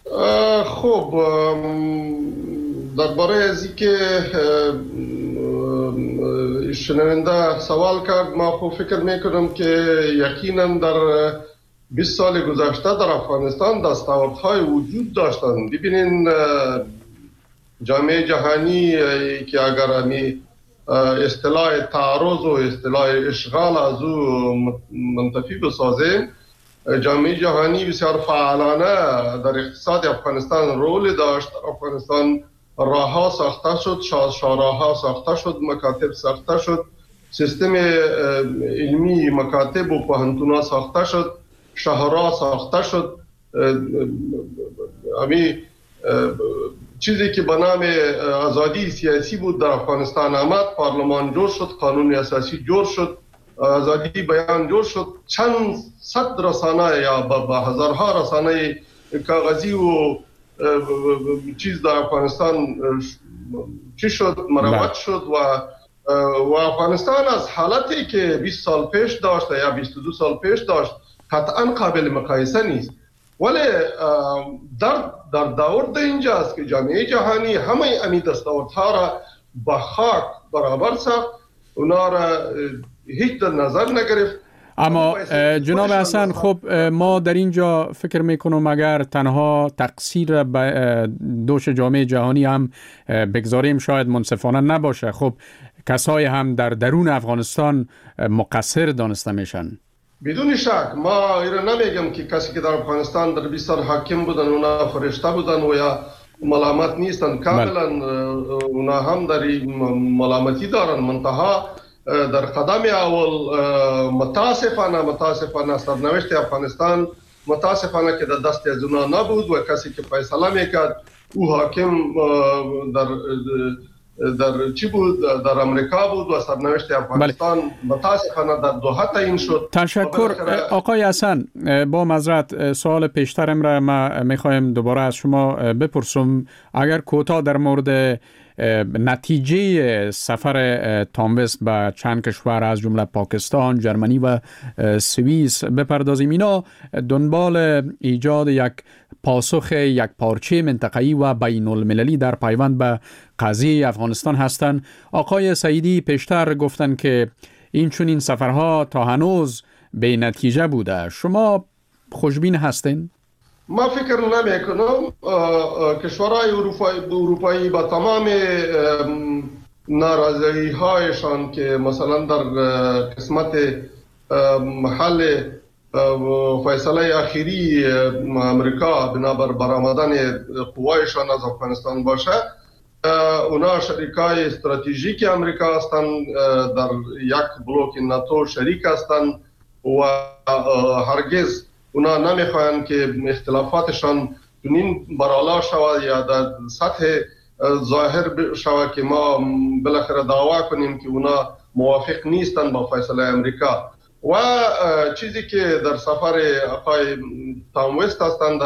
[SPEAKER 5] خب درباره از اینکه شنونده سوال کرد، ما خوب فکر میکنم که یقینا در 20 سال گذشته در افغانستان دستاوردهای وجود داشتند. ببینین جامعه جهانی که اگر همی اصطلاح تعرض و اصطلاح اشغال از او منتفی بسازیم، جامعه جهانی بسیار فعالانه در اقتصاد افغانستان رول داشت. افغانستان راه‌ها ساخته شد، شاهراه‌ها ساخته شد، مکاتب ساخته شد، سیستم علمی مکاتب و پوهنتون‌ها ساخته شد، شهرها ساخته شد. همین چیزی که به نام آزادی سیاسی بود در افغانستان آمد، پارلمان جور شد، قانون اساسی جور شد، آزادی بیان جور شد، چند صد رسانه یا با هزارها رسانه کاغذی و چیز در افغانستان چی شد، مروت شد و افغانستان از حالتی که 20 سال پیش داشت یا 22 سال پیش داشت قطعا قابل مقایسه نیست. ولی در دور اینجاست که جامعه جهانی همه امی دستاوردها را با خاک برابر ساخت، اونا را هیچ در نظر نگرفت.
[SPEAKER 4] اما جناب حسن، خب ما در اینجا فکر میکنم اگر تنها تقصیر به دوش جامعه جهانی هم بگذاریم شاید منصفانه نباشه. خب کسای هم در درون افغانستان مقصر دانسته میشن.
[SPEAKER 5] بدون شک ما ایره نمیگم که کسی که در افغانستان در 20 سال حاکم بودن اونا فرشته بودن و یا ملامت نیستن، کاملا اونا هم در ملامتی دارن. منتها در قدم اول متاسفانه سرنوشت افغانستان متاسفانه که در دست از اونا نبود و کسی که فیصله میکرد او حاکم در چی بود؟ در امریکا بود و سرنوشت افغانستان متاسفانه در دوحه تعیین شد.
[SPEAKER 4] تشکر آقای حسن. با معذرت سوال پیشترم را ما میخوایم دوباره از شما بپرسم. اگر کوتاه در مورد نتیجه سفر تام وست به چند کشور از جمله پاکستان، جرمنی و سوئیس بپردازیم. اینا دنبال ایجاد یک پاسخ یک پارچه منطقه‌ای و بین المللی در پیوند به قضیه افغانستان هستند. آقای سعیدی پیشتر گفتن که این چنین سفرها تا هنوز به نتیجه بوده. شما خوشبین هستین؟
[SPEAKER 5] ما فکر نمی کنم کشورهای اروپایی با تمام ناراضی هایشان که مثلا در قسمت محل فیصله اخیری امریکا بنابر برآمدن قوایشان از افغانستان باشه، اونا شریکای استراتژیک امریکا هستند، در یک بلوک ناتو شریک هستند و هرگز اونا نمیخواهند که اختلافاتشان چنین برالا شود یا در سطح ظاهر شود که ما بالاخره دعوا کنیم که اونا موافق نیستند با فیصله امریکا. و چیزی که در سفر آقای تام وست هستند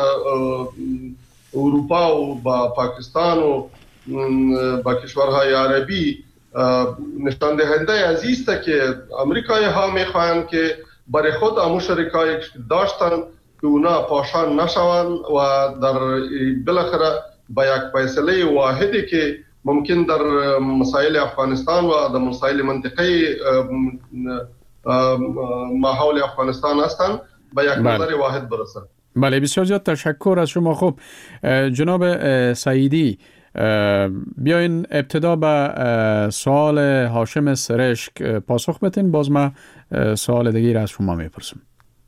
[SPEAKER 5] اروپا و با پاکستان و با کشورهای عربی نشان دهنده از است که امریکایی ها میخواهند که برای خود امو شریکایی داشتن که اونا پاشان نشوند و در بالاخره با یک فیصله واحدی که ممکن در مسائل افغانستان و در مسائل منطقه ماحول افغانستان هستند با یک نظر واحد برسند.
[SPEAKER 4] بله، بسیار زیاد تشکر از شما. خب جناب سعیدی، بیاین ابتدا به سوال هاشم سرشک پاسخ بتین، باز ما سوال دیگه از شما میپرسم.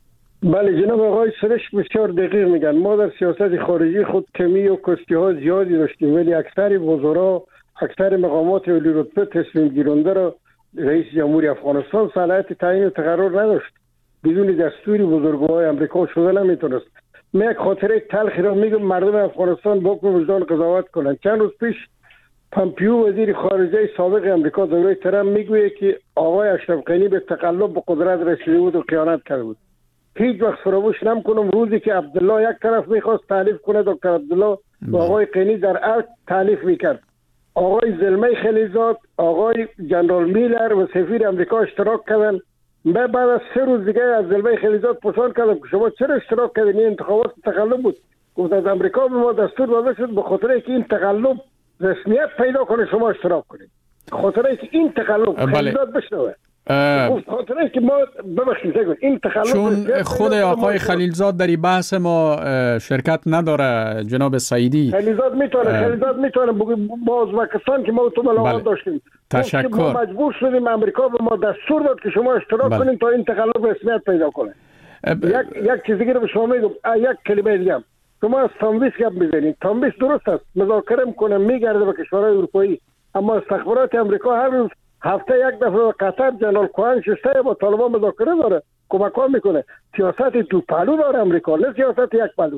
[SPEAKER 6] بله جناب آقای سرشک بسیار دقیق میگن. ما در سیاست خارجی خود کمی و کستی ها زیادی داشتیم، ولی اکثر وزرا، اکثر مقامات عالی رتبه تصمیم گیرنده را رئیس جمهوری افغانستان صلاحیت تعیین و تقرر نداشت. بدون دستوری بزرگوار امریکا شده نمیتونست. من یک خاطره تلخی را میگم مردم افغانستان با وجدان قضاوت کنند. چند روز پیش پامپیو وزیر خارجه سابق امریکا دوره ترامپ میگوید که آقای اشرف غنی به تقلب به قدرت رسیده بود و خیانت کرده بود. هیچ وقت فراموش نمیکنم روزی که عبدالله یک طرف میخواست تعریف کنه، دکتر عبدالله و آقای غنی در ارگ تعریف میکرد. آقای زلمه خلیزاد، آقای جنرال میلر و سفیر امریکا اشتراک کردن. من بعد از 3 روز دیگه از زلمه خلیزاد پرسان کردم که شما چرا اشتراک کردین؟ این انتخابات تقلب بود. گفت از امریکا به ما دستور داده شد به خاطر اینکه این تقلب رسمیت پیدا کنه شما اشتراک کنید. خاطر اینکه این تقلب خلیزاد بشنوه. گفت خاطر اینکه ما ببخشید این تقلب
[SPEAKER 4] چون خود آقای خلیلزاد در این بحث ما شرکت نداره جناب سعیدی.
[SPEAKER 6] خلیلزاد میتونه با ازبکستان که ما تو ملاقات داشتیم.
[SPEAKER 4] تشکر.
[SPEAKER 6] ما مجبور شدیم امریکا به ما دستور داد که شما اشتراک کنین تا این تقلب رسمیت پیدا کنه. یک چیزی که به شما میگم، یک کلمه دیگه شما از تام وست گپ میزنید. تام وست درست است، مذاکره میکنه میگرده به کشورهای اروپایی، اما استخبارات امریکا هر روز هفته یک دفعه قطر جنرال کوهن شسته با طالبان مذاکره داره، کمک میکنه. سیاست دو پهلو داره امریکا، نه سیاست یک پهلو.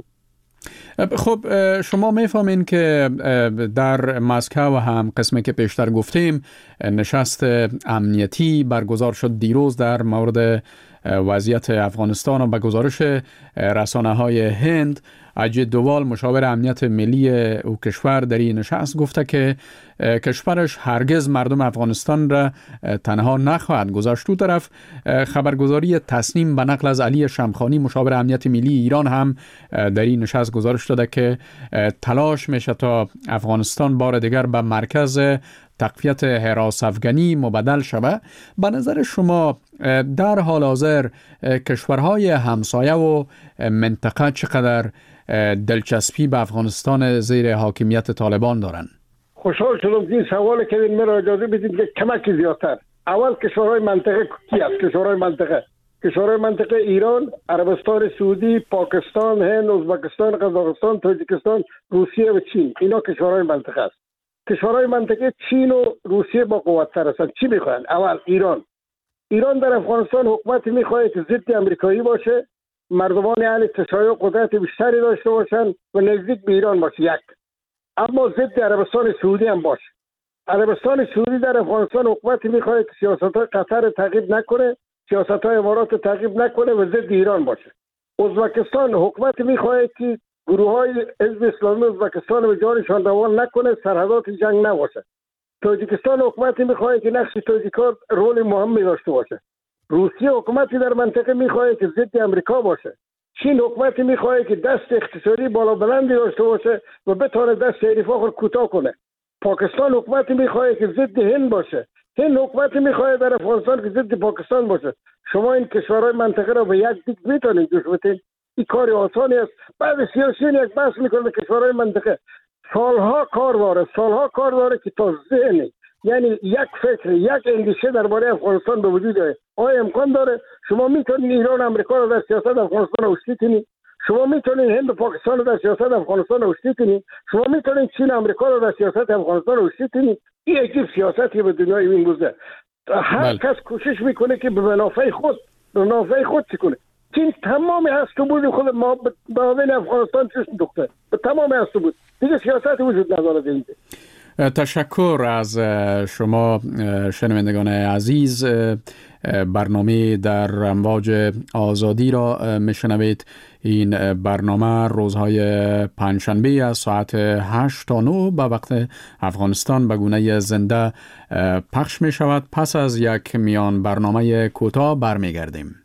[SPEAKER 4] خب شما میفهمین که در مسکو هم قسمی که پیشتر گفتیم نشست امنیتی برگزار شد دیروز در مورد وضعیت افغانستان و به گزارش رسانه‌های هند اجید دووال مشاور امنیت ملی او کشور در این نشست گفته که کشورش هرگز مردم افغانستان را تنها نخواهد گذاشت. دو طرف خبرگزاری تصنیم به نقل از علی شمخانی مشاور امنیت ملی ایران هم در این نشست گزارش داده که تلاش میشه تا افغانستان بار دیگر به مرکز تقویت حراس افغانی مبدل شود. به نظر شما در حال حاضر کشورهای همسایه و منطقه چقدر دلچسپی به افغانستان زیر حاکمیت طالبان دارند؟
[SPEAKER 6] خوشحال شدم که این سوال کردین. مرا اجازه بدید که کمک زیادتر. اول کشورهای منطقه کی است؟ کشورهای منطقه ایران، عربستان سعودی، پاکستان، هند، ازبکستان، قزاقستان، تاجیکستان، روسیه و چین. اینا کشورهای منطقه است. کشورهای منطقه چین و روسیه با قوت‌تر هستند. چی میخواهند؟ اول ایران در افغانستان حکومتی میخواهد که ضد امریکایی باشه، مردمان اهل تشیع قدرت بیشتری داشته باشند و نزدیک به ایران باشه. یک، اما ضد عربستان سعودی هم باشه. عربستان سعودی در افغانستان حکومتی میخواهد که سیاست‌های قطر تعقیب نکنه، سیاست‌های امارات تعقیب نکنه و ضد ایران باشه. ازبکستان حکومتی میخواهد که گروه‌های حزب اسلامی ازبکستان به جانشان روان نکنه، سرحدات جنگ نباشه. تاجیکستان حکومتی میخواد که نقش تاجیک‌ها رول مهمی داشته باشه. روسیه حکومتی در منطقه میخواد که ضد امریکا باشه. چین حکومتی میخواد که دست اقتصادی بالا بلندی داشته باشه و بتونه دست حریفا خود کوتاه کنه. پاکستان حکومتی میخواد که ضد هند باشه. هند حکومتی میخواد در افغانستان که ضد پاکستان باشه. شما این کشورهای منطقه را به یک دیگ میتونید جوش بدید. این کار آسانی است. بعد سیاسیون یک بحث میکنه کشورهای منطقه سالها کار داره که تا ذهن، یعنی یک فکر، یک اندیشه درباره افغانستان به وجود آید. آیا امکان داره شما میتونید ایران امریکا رو در سیاست افغانستان اوشتی کنید؟ شما میتونید هند و پاکستان رو در سیاست افغانستان اوشتی کنید؟ شما میتونید چین و امریکا رو در سیاست افغانستان اوشتی کنید؟ این عجیب سیاستی به دنیای امروزه. هر کس کوشش میکنه که به منافع خود چی کنه. چین تمام هست و بود خود ما به افغانستان چشم دوخته، تمام هست و بود دیگه سیاست وجود نداره دیگه.
[SPEAKER 4] تشکر از شما شنوندگان عزیز. برنامه در امواج آزادی را میشنوید. این برنامه روزهای پنجشنبه از ساعت 8 تا 9 به وقت افغانستان به گونه زنده پخش می شود. پس از یک میان برنامه کوتاه برمیگردیم.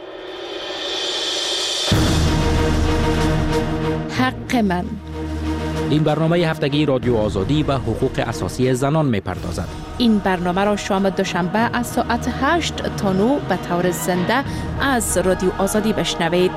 [SPEAKER 7] حق من.
[SPEAKER 11] این برنامه هفتگی رادیو آزادی و حقوق اساسی زنان می پردازد.
[SPEAKER 7] این برنامه را شام دوشنبه از ساعت 8 تا 9 به طور زنده از رادیو آزادی بشنوید.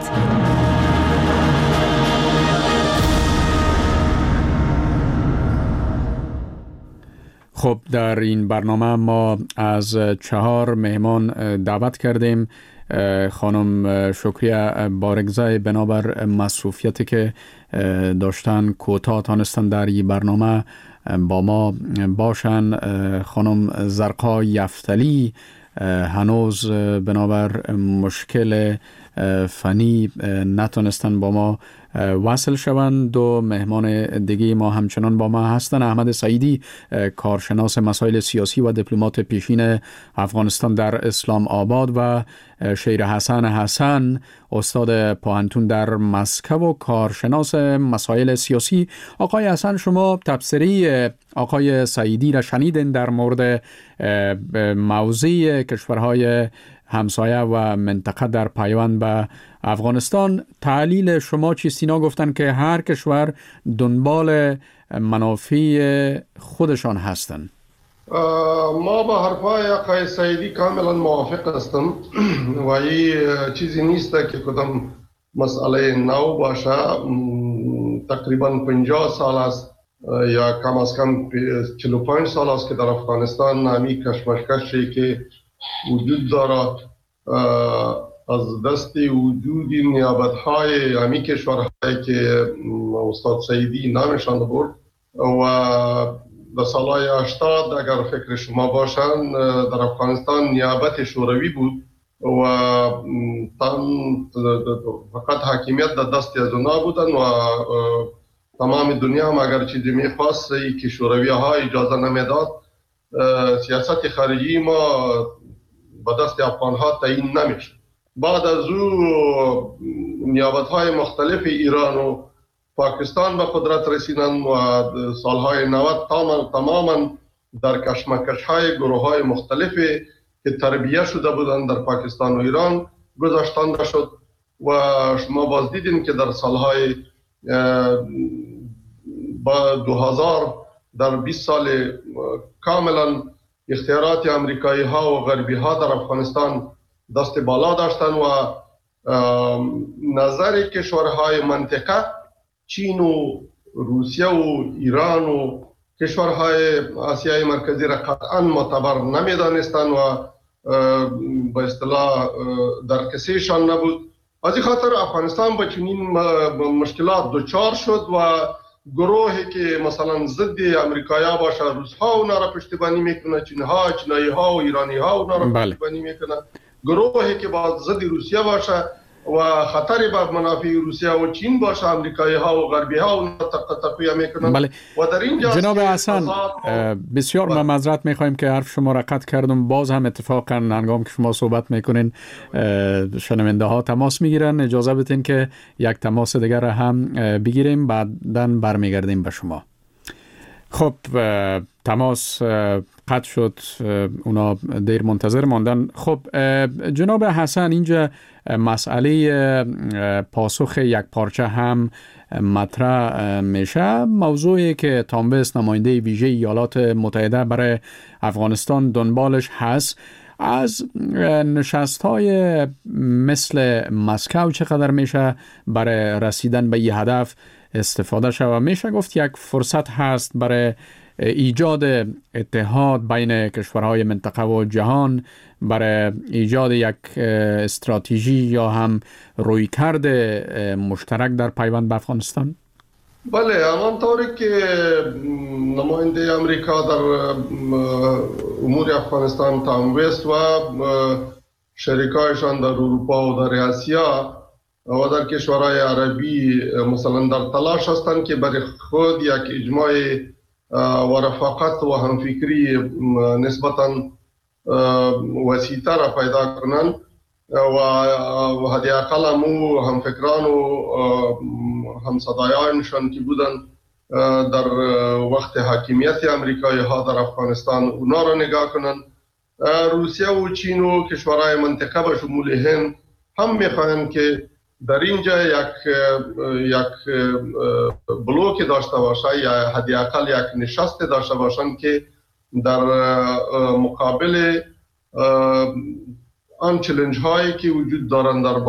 [SPEAKER 4] خب در این برنامه ما از 4 مهمان دعوت کردیم. خانم شکریه بارگزای بنابر مصروفیتی که داشتن کوتاه تانستن در این برنامه با ما باشن. خانم زرقا یفتلی هنوز بنابر مشکل فنی نتونستن با ما وصل شوند. دو مهمان دیگه ما همچنان با ما هستن. احمد سعیدی کارشناس مسائل سیاسی و دیپلمات پیشین افغانستان در اسلام آباد و شیر حسن استاد پوهنتون در مسکو و کارشناس مسائل سیاسی. آقای حسن، شما تبصره آقای سعیدی را شنیدین در مورد موضوع کشورهای همسایه و منطقه در پیوند به افغانستان. تعلیل شما چیست؟ اینا گفتن که هر کشور دنبال منافع خودشان هستن.
[SPEAKER 5] ما با حرفای آقای سعیدی کاملا موافق هستم و این چیزی نیست که کدام مسئله نو باشه. تقریبا 50 سال است یا کم از کم 45 سال است که در افغانستان نامی کشمکشی که وجود دارد از دست وجود نیابت‌های همی کشورهایی که استاد سعیدی نامشان برد و در سالهای 80 اگر فکر شما باشن در افغانستان نیابت شوروی بود و فقط حاکمیت در دست از اونا بودن و تمام دنیا هم اگر چیزی میخواست که شوروی ها اجازه نمیداد سیاست خارجی ما به دست افغان ها تعیین نمیشه. بعد از او نیابت های مختلف ایران و پاکستان به قدرت رسیدن و سالهای 90 تماما در کشمکش های گروه های مختلفی که تربیه شده بودند در پاکستان و ایران گذاشتن شد و شما باز دیدین که در سالهای با 2000 در 20 سال کاملا اختیارات امریکایی ها و غربی ها در افغانستان دست بالا داشتن و نظر کشورهای منطقه چین و روسیه و ایران و کشورهای آسیای مرکزی را قطعا معتبر نمیدانستند و به اصطلاح در کسیشان نبود. از این خاطر افغانستان با چنین مشکلات دچار شد و گروهی که مثلا ضد امریکایی باشه روس‌ها اونا را پشتیبانی میکنه، چینایی ها و ایرانی ها اونا را پشتیبانی میکنه. گروهی که با ضد روسیه باشه و خطری به منافع روسیه و چین باشه، امریکایی ها و غربی ها اون تقویه میکنن.
[SPEAKER 4] بله.
[SPEAKER 5] و در اینجا
[SPEAKER 4] جناب حسن بسیار معذرت میخوایم که حرف شما را قطع کردم. باز هم اتفاقا هنگام که شما صحبت میکنین شنونده ها تماس میگیرن. اجازه بدین که یک تماس دیگر را هم بگیریم، بعداً برمیگردیم به شما. خب تماس قطع شد، اونا دیر منتظر ماندن. خب جناب حسن، اینجا مسئله پاسخ یک پارچه هم مطرح میشه، موضوعی که تامبس نماینده ویژه ایالات متحده برای افغانستان دنبالش هست. از نشست‌های مثل مسکو چقدر میشه برای رسیدن به این هدف استفاده شود؟ میشه گفت یک فرصت هست برای ایجاد اتحاد بین کشورهای منطقه و جهان، برای ایجاد یک استراتژی یا هم رویکرد مشترک در پیوند به افغانستان؟
[SPEAKER 5] بله، همانطوری که نماینده امریکا در امور افغانستان تام وست و شریکایشان در اروپا و در آسیا و در کشورهای عربی مثلا در تلاش هستند که برای خود یک اجماع و رفاقت و همفکری نسبتاً وسیع‌تر پیدا کنند و حداقل همو همفکران و همصدایانشان که بودن در وقت حاکمیت امریکایی ها در افغانستان اونا را نگاه کنند. روسیه و چین و کشورهای منطقه به شمول هند هم میخواهند که در اینجا یک بلوک داشته باشه یا حداقل یک نشست داشته باشند که در مقابل آن چالش هایی که وجود دارند در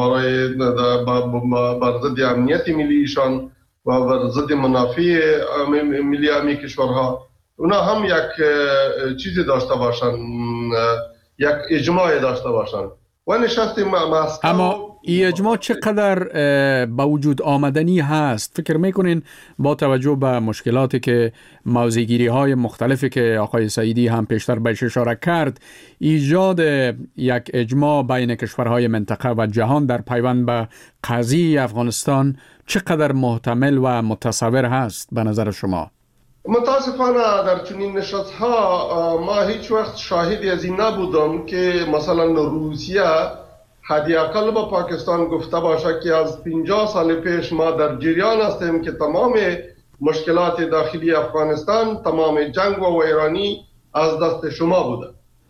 [SPEAKER 5] بر ضد امنیت ملیشان و بر ضد منافع ملی امی کشورها، اونا هم یک چیزی داشته باشند، یک اجماع داشته باشند و نشست مسکو.
[SPEAKER 4] اما این اجماع چقدر با وجود آمدنی هست؟ فکر میکنین با توجه به مشکلاتی که موضع‌گیری های مختلفی که آقای سعیدی هم پیشتر بهش اشاره کرد، ایجاد یک اجماع بین کشورهای منطقه و جهان در پیوند به قضیه افغانستان چقدر محتمل و متصور هست به نظر شما؟
[SPEAKER 5] متاسفانه در چنین نشست‌ها ما هیچ وقت شاهدی از این نبودم که مثلا روسیه حداقل با پاکستان گفته باشه که از 50 سال پیش ما در جریان هستیم که تمام مشکلات داخلی افغانستان، تمام جنگ و ویرانی از دست شما بوده.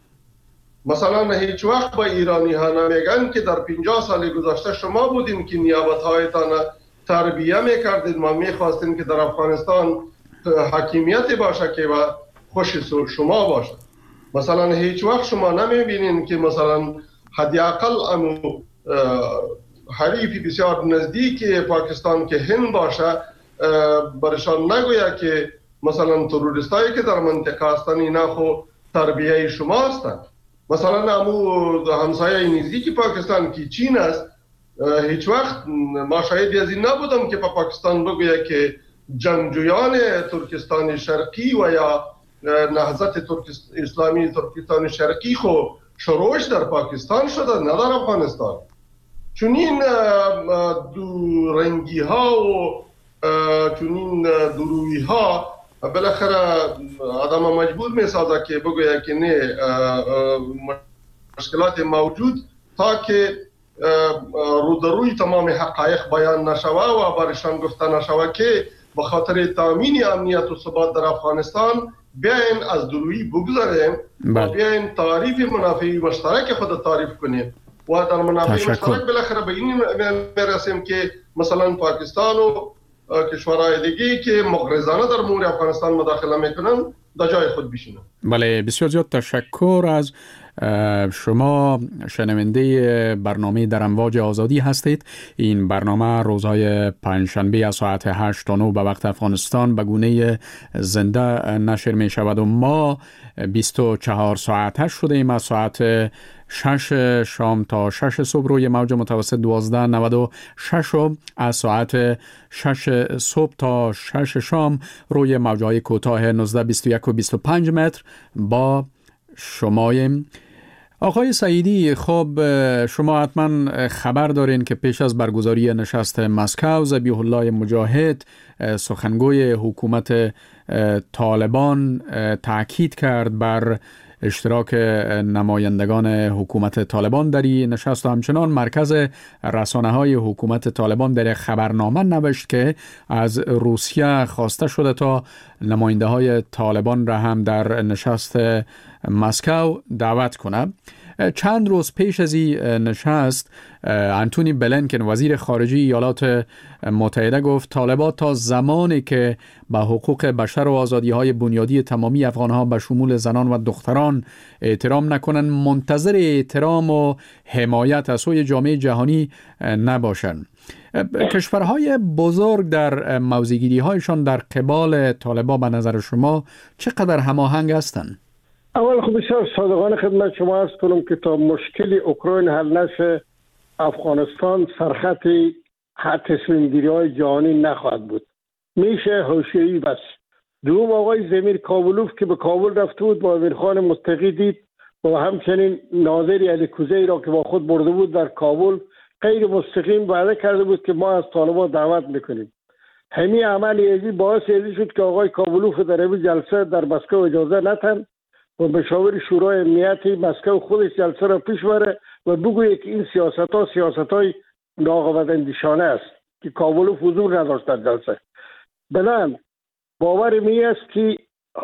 [SPEAKER 5] مثلا هیچ وقت با ایرانی ها نمیگن که در 50 سال گذشته شما بودین که نیابت هایتان تربیه میکردید، ما میخواستیم که در افغانستان حاکمیت باشه که و خوش شما باشه. مثلا هیچ وقت شما نمیبینین که مثلا حداقل امو حریفی بسیار نزدیک پاکستان که هند باشه برشان نگویا که مثلا تروریستایی که در منطقه هستن اینا خو تربیه شما هستن. مثلا امو همسایه نزدیک پاکستان که چین است، هیچ وقت ما شاهدی از این نبودم که پاکستان بگویا که جنگجویان ترکستان شرقی و یا نهضت اسلامی ترکستان شرقی خو شروعش در پاکستان شده، نه در افغانستان. چون این دو رنگی ها و چون این درویی ها بالاخره آدم مجبور می سازه که بگوید که نه، مشکلات موجود تا که رو در روی تمام حقایق بیان نشوه و برشان گفته نشوه که به خاطر تامین امنیت و ثبات در افغانستان بیاین از درویی بگذاریم و بیاین تعریف منافع مشترک خود تعریف کنیم و در منافع مشترک بالاخره به این میرسیم که مثلا پاکستان و کشورهای دیگه که مغرضانه در امور افغانستان مداخله میکنن در جای خود بشینن.
[SPEAKER 4] بله، بسیار زیاد تشکر از شما. شنونده برنامه در امواج آزادی هستید. این برنامه روزهای پنجشنبه از ساعت 8 تا 9 به وقت افغانستان به گونه زنده نشر می شود و ما 24 ساعته شده ایم از ساعت 6 شام تا 6 صبح روی موج متوسط 1296 و از ساعت 6 صبح تا 6 شام روی موجهای کوتاه 1921 و 25 متر با شماییم. آقای سعیدی، خب شما حتما خبر دارین که پیش از برگزاری نشست مسکو ذبیح الله مجاهد سخنگوی حکومت طالبان تاکید کرد بر اشتراک نمایندگان حکومت طالبان در این نشست و همچنان مرکز رسانه‌های حکومت طالبان در خبرنامه نوشت که از روسیه خواسته شده تا نماینده‌های طالبان را هم در نشست مسکو دعوت کنه. چند روز پیش از این نشست انتونی بلینکن وزیر خارجه ایالات متحده گفت طالبان تا زمانی که به حقوق بشر و آزادی‌های بنیادی تمامی افغان‌ها به شمول زنان و دختران احترام نکنند منتظر احترام و حمایت از سوی جامعه جهانی نباشند. کشورهای بزرگ در موضع‌گیری‌هایشان در قبال طالبان به نظر شما چقدر هماهنگ هستند؟
[SPEAKER 6] اول خب بسیار صادقانه خدمت شما عرض کنم که تا مشکل اوکراین حل نشه افغانستان سرخط تصمیم‌گیری‌های جهانی نخواهد بود. میشه حاشیه‌ای بس. دوم آقای زمیر کابلوف که به کابل رفته بود با امیرخان متقی دید و همچنین ناظر علیکوزی را که با خود برده بود در کابل غیر مستقیم وعده کرده بود که ما از طالبان دعوت میکنیم. همین عمل ازی باعث ازی شد که آقای کابلوف در این جلسه در مسکو اجازه نتن و مشاور شورای امنیتی مسکو خودش جلسه را پیش بره و بگوید که این سیاست‌های ناقابل‌اندیشانه است که کابلوف حضور نداشت در جلسه. بنابراین باور می است که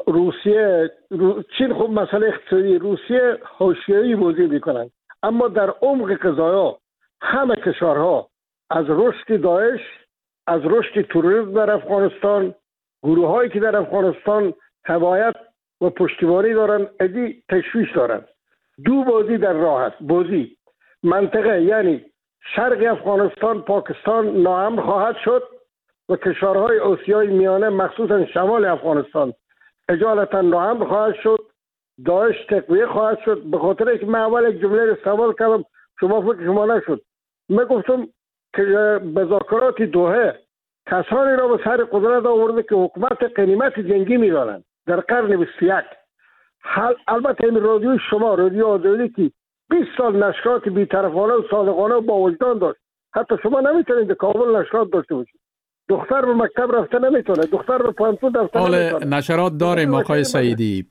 [SPEAKER 6] چین خب مسئله اقتصادی روسیه حاشیه‌ای بازی میکنند، اما در عمق قضایا همه کشورها از رشد داعش، از رشد تروریسم در افغانستان، گروه‌هایی که در افغانستان حمایت و پشتیبانی دارن ادی تشویش دارن. دو بازی در راه است. بازی منطقه یعنی شرق افغانستان پاکستان ناامن خواهد شد و کشورهای آسیای میانه مخصوصا شمال افغانستان اجالتا ناامن خواهد شد. داعش تقویه خواهد شد. به خاطر اینکه من اول یک جمله استعمال کردم شما فکر شما نشد. من گفتم که مذاکرات دوحه کسانی را به سر قدرت آورده که حکومت غنیمت جنگی می‌دانند در قرن 21. البته این رادیو شما رادیو آزادی که 20 سال نشرات بی‌طرفانه و صادقانه و با وجدان داشت، حتی شما نمیتونید در کابل نشرات داشته باشید. دختر به مکتب رفته نمیتونه، دختر به پانتون رفته نمیتونه.
[SPEAKER 4] حال نشرات داریم آقای سعیدی،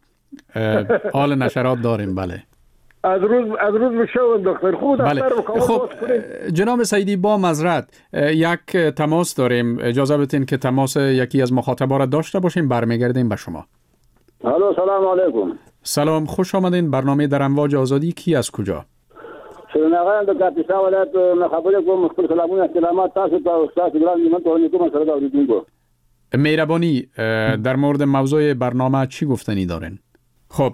[SPEAKER 4] حال نشرات داریم. بله
[SPEAKER 6] از روز بشه دختر خود
[SPEAKER 4] بله. خب جناب سعیدی با معذرت یک تماس داریم، اجازه بدین که تماس یکی از مخاطبا را داشته باشیم، برمیگردیم به شما.
[SPEAKER 12] الو سلام علیکم.
[SPEAKER 4] سلام، خوش آمدین. برنامه در امواج آزادی. کی از کجا؟
[SPEAKER 12] شرناغان د کاپیسا ولایت خبرې کوم. خپل سلامونه استلامات تاسو ته استاد ابراهیم نیمت ورنیکم سره دا اوریدونکو.
[SPEAKER 4] مهربانی در مورد موضوع برنامه چی گفتنی دارین؟ خب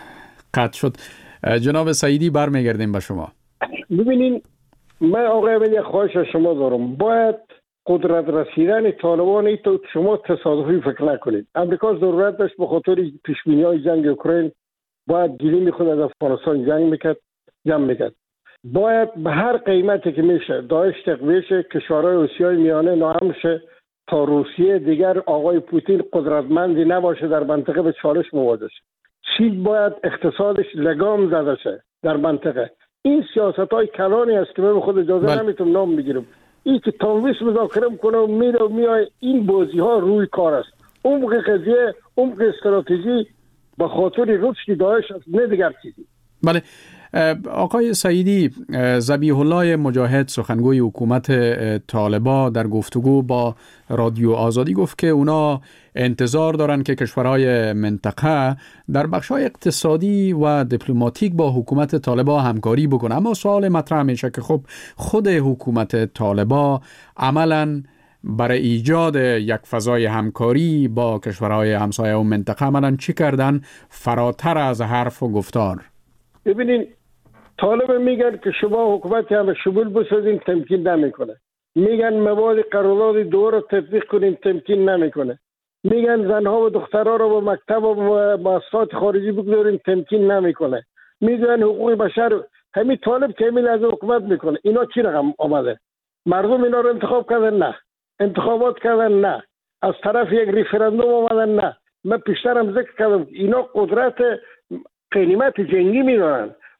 [SPEAKER 4] قطع شد. جناب سعیدی برمیگردیم به شما.
[SPEAKER 6] ببینین من آقای یک خواهش از شما دارم، باید قدرت رسیدن طالبان تو شما تصادفی فکر نکنید. امریکا ضرورت داشت به خاطر پیشبینی‌های جنگ اوکراین باید گیریم خود از افغانستان جنگ میکرد. باید به هر قیمتی که میشه داعش تقویه شه، کشورهای آسیای میانه ناامن شه تا روسیه دیگر آقای پوتین قدرتمندی نباشه در منطقه به چالش مواجه شه. چین باید اقتصادش لگام زده شه در منطقه. این سیاست‌های کلانی است که من خود اجازه نمیتونم نام بگیرم. این که تنویس مذاکره میکنه و میره و میای، این بازی‌ها روی کار است. عمق قضیه، عمق استراتژی به خاطر رشد داعش است، نه دیگر چیزی.
[SPEAKER 4] بله آقای سعیدی، ذبیح الله مجاهد سخنگوی حکومت طالبان در گفتگو با رادیو آزادی گفت که اونا انتظار دارن که کشورهای منطقه در بخش‌های اقتصادی و دیپلماتیک با حکومت طالبان همکاری بکنه. اما سوال مطرح میشه که خب خود حکومت طالبان عملاً برای ایجاد یک فضای همکاری با کشورهای همسایه و منطقه عملاً چی کردن فراتر از حرف و گفتار؟
[SPEAKER 6] ببینین طالب میگن که شما حکومت هم شمول بسازین، تمکین نمیکنه. میگن مواد قرارداد دو رو تطبیق کنین، تمکین نمیکنه. میگن زنها و دخترها رو به مکتب و مؤسسات خارجی بگذارین، تمکین نمیکنه. میگن حقوق بشر. همین طالب که همین از حکومت میکنه. اینا چی رقم آمده؟ مردم اینا رو انتخاب کردن؟ نه. انتخابات کردن؟ نه. از طرف یک ریفرندوم آمدن؟ نه. من پیشترم ذکر کردم اینا قدرت غنیمت جنگی میدارن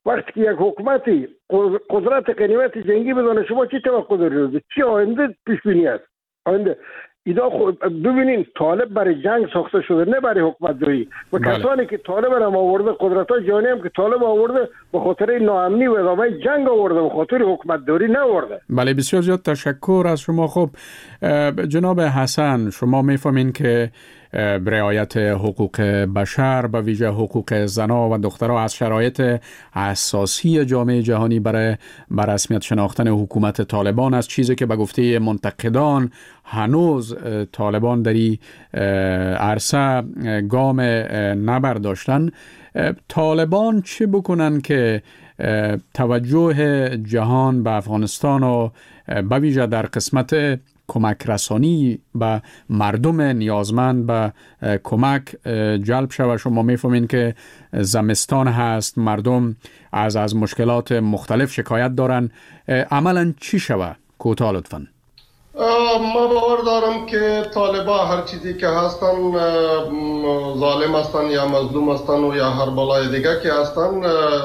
[SPEAKER 6] وقتی که یک حکومتی قدرت غنیمت جنگی بدونه، شما چی توقع دارید؟ چی آینده پیش بینی است؟ آینده اینا ببینین طالب برای جنگ ساخته شده، نه برای حکومت داری. و کسانی که طالب هم آورده، قدرت‌های جهانی هم که طالب آورده به خاطر ناامنی و ادامه جنگ آورده، به خاطر حکومت داری نآورده.
[SPEAKER 4] بله، بسیار زیاد تشکر از شما. خب جناب حسن، شما میفهمین که رعایت حقوق بشر به ویژه حقوق زنان و دخترها از شرایط اساسی جامعه جهانی برای رسمیت شناختن حکومت طالبان است، چیزی که به گفته منتقدان هنوز طالبان در این عرصه گام نبرداشتن. طالبان چه بکنن که توجه جهان به افغانستان و به ویژه در قسمت کمک رسانی به مردم نیازمند به کمک جلب شود؟ شما میفهمین که زمستان هست، مردم از مشکلات مختلف شکایت دارن. عملا چی شود؟ کوتاه لطفاً.
[SPEAKER 5] ما باور دارم که طالبا هر چیزی که هستن ظالم هستن یا مظلوم هستن و یا هر بالای دیگه که هستن،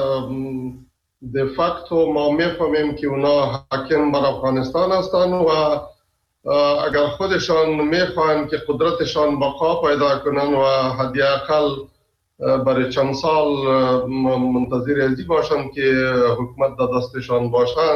[SPEAKER 5] de facto ما میفهمیم که اونا حاکم بر افغانستان هستن و اگر خودشان میخواهند که قدرتشان بقا پیدا کنن و حداقل برای چند سال منتظر ازی باشن که حکومت در دستشان باشن،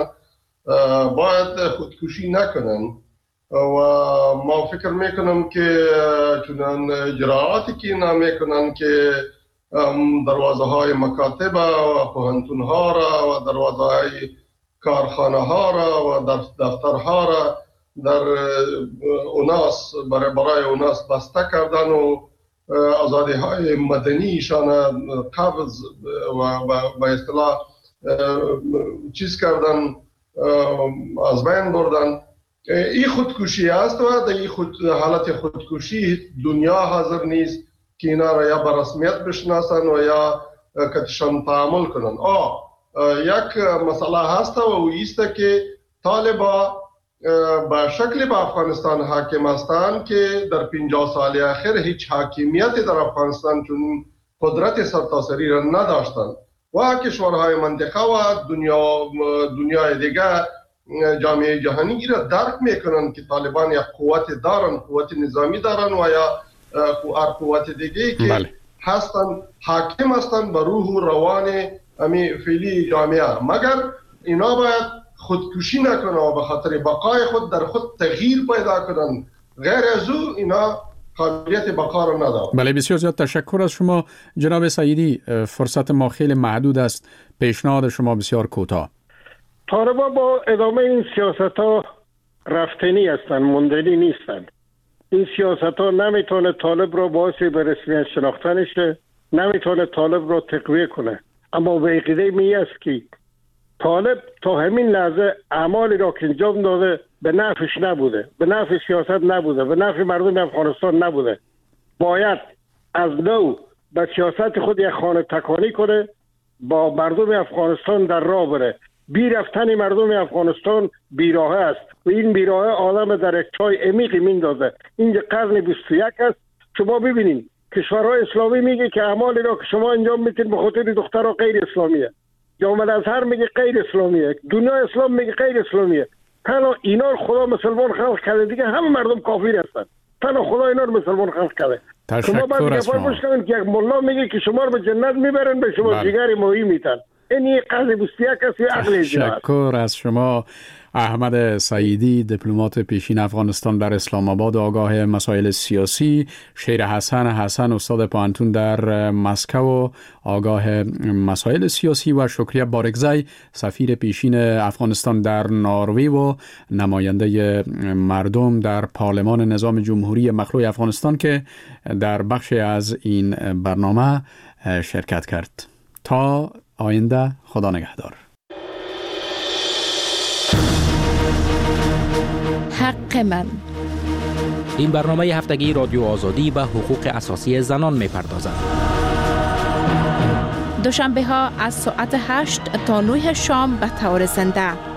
[SPEAKER 5] باید خودکشی نکنن. و ما فکر میکنم که چنان اجراعاتی که اینا میکنن که دروازه های مکاتب و پوهنتون ها را و دروازه های کارخانه ها را و دفترها را در اوناس برای اوناس بسته کردن و آزادی های مدنیشان قبض و به اصطلاح چیز کردن، از بین بردن. این خودکشی است و در این حالت خودکشی دنیا حاضر نیست که اینا را یا به رسمیت بشناسن و یا کتشان تعامل کنن. یک مسئله هست و ایست که طالبا به شکلی به افغانستان حاکم هستند که در 50 سال اخیر هیچ حاکمیتی در افغانستان چون قدرت سرتاسری را نداشتند و کشورهای منطقه و دنیای دیگه جامعه جهانی را درک میکنن که طالبان یک قوت دارن، قوت نظامی دارن و یا قوت دیگه که هستن حاکم هستن بر روح و روان امی فعلی جامعه، مگر اینا باید خودکشی نکنن و به خاطر بقای خود در خود تغییر پیدا کنن. غیر از او اینا قابلیت بقا را ندارن.
[SPEAKER 4] بله، بسیار زیاد تشکر از شما. جناب سعیدی، فرصت ما خیلی محدود است، پیشنهاد شما بسیار کوتاه.
[SPEAKER 6] طالبان با ادامه این سیاست ها رفتنی هستند، موندنی نیستند. این سیاست ها نمیتونه طالب را باعث به رسمیت شناختنش، نمیتونه طالب را تقویه کنه. اما به عقیده می است که طالب تا همین لحظه اعمالی را که انجام داده به نفعش نبوده، به نفع سیاست نبوده، به نفع مردم افغانستان نبوده. باید از نو به سیاست خود یک خانه تکانی کنه، با مردم افغانستان در راه بره. بی رفتن مردم افغانستان بیراه است و این بیراه آدم در یک چای عمیقی میندازه. اینجا قرن 21 است. شما ببینید کشورهای اسلامی میگه که اعمالی را که شما انجام میتین به خاطر دخترها غیر اسلامیه، جامعه ازهر میگه غیر اسلامیه، دنیا اسلام میگه غیر اسلامیه. تنها اینا خدا مسلمان خلق کرده، دیگه همه مردم کافر هستن. تنها خدا اینا رو مسلمان خلق کرده. شما باید بفرمایید که یک مولا میگه که شما رو به جنت میبرن، به شما جگر ماهی میتن. این قضیه بسیار کسی عقل
[SPEAKER 4] تشکر از شما. احمد سعیدی، دیپلمات پیشین افغانستان در اسلام آباد، آگاه مسائل سیاسی. شیر حسن استاد پوهنتون در مسکو، آگاه مسائل سیاسی. و شکریه بارگزی، سفیر پیشین افغانستان در نروژ و نماینده مردم در پارلمان نظام جمهوری مخلوع افغانستان که در بخش از این برنامه شرکت کرد. تا آینده، خدا نگهدار.
[SPEAKER 3] حق من.
[SPEAKER 11] این برنامه هفتگی رادیو آزادی به حقوق اساسی زنان می‌پردازد.
[SPEAKER 3] دوشنبه ها از ساعت 8 تا 9 شام به طور زنده.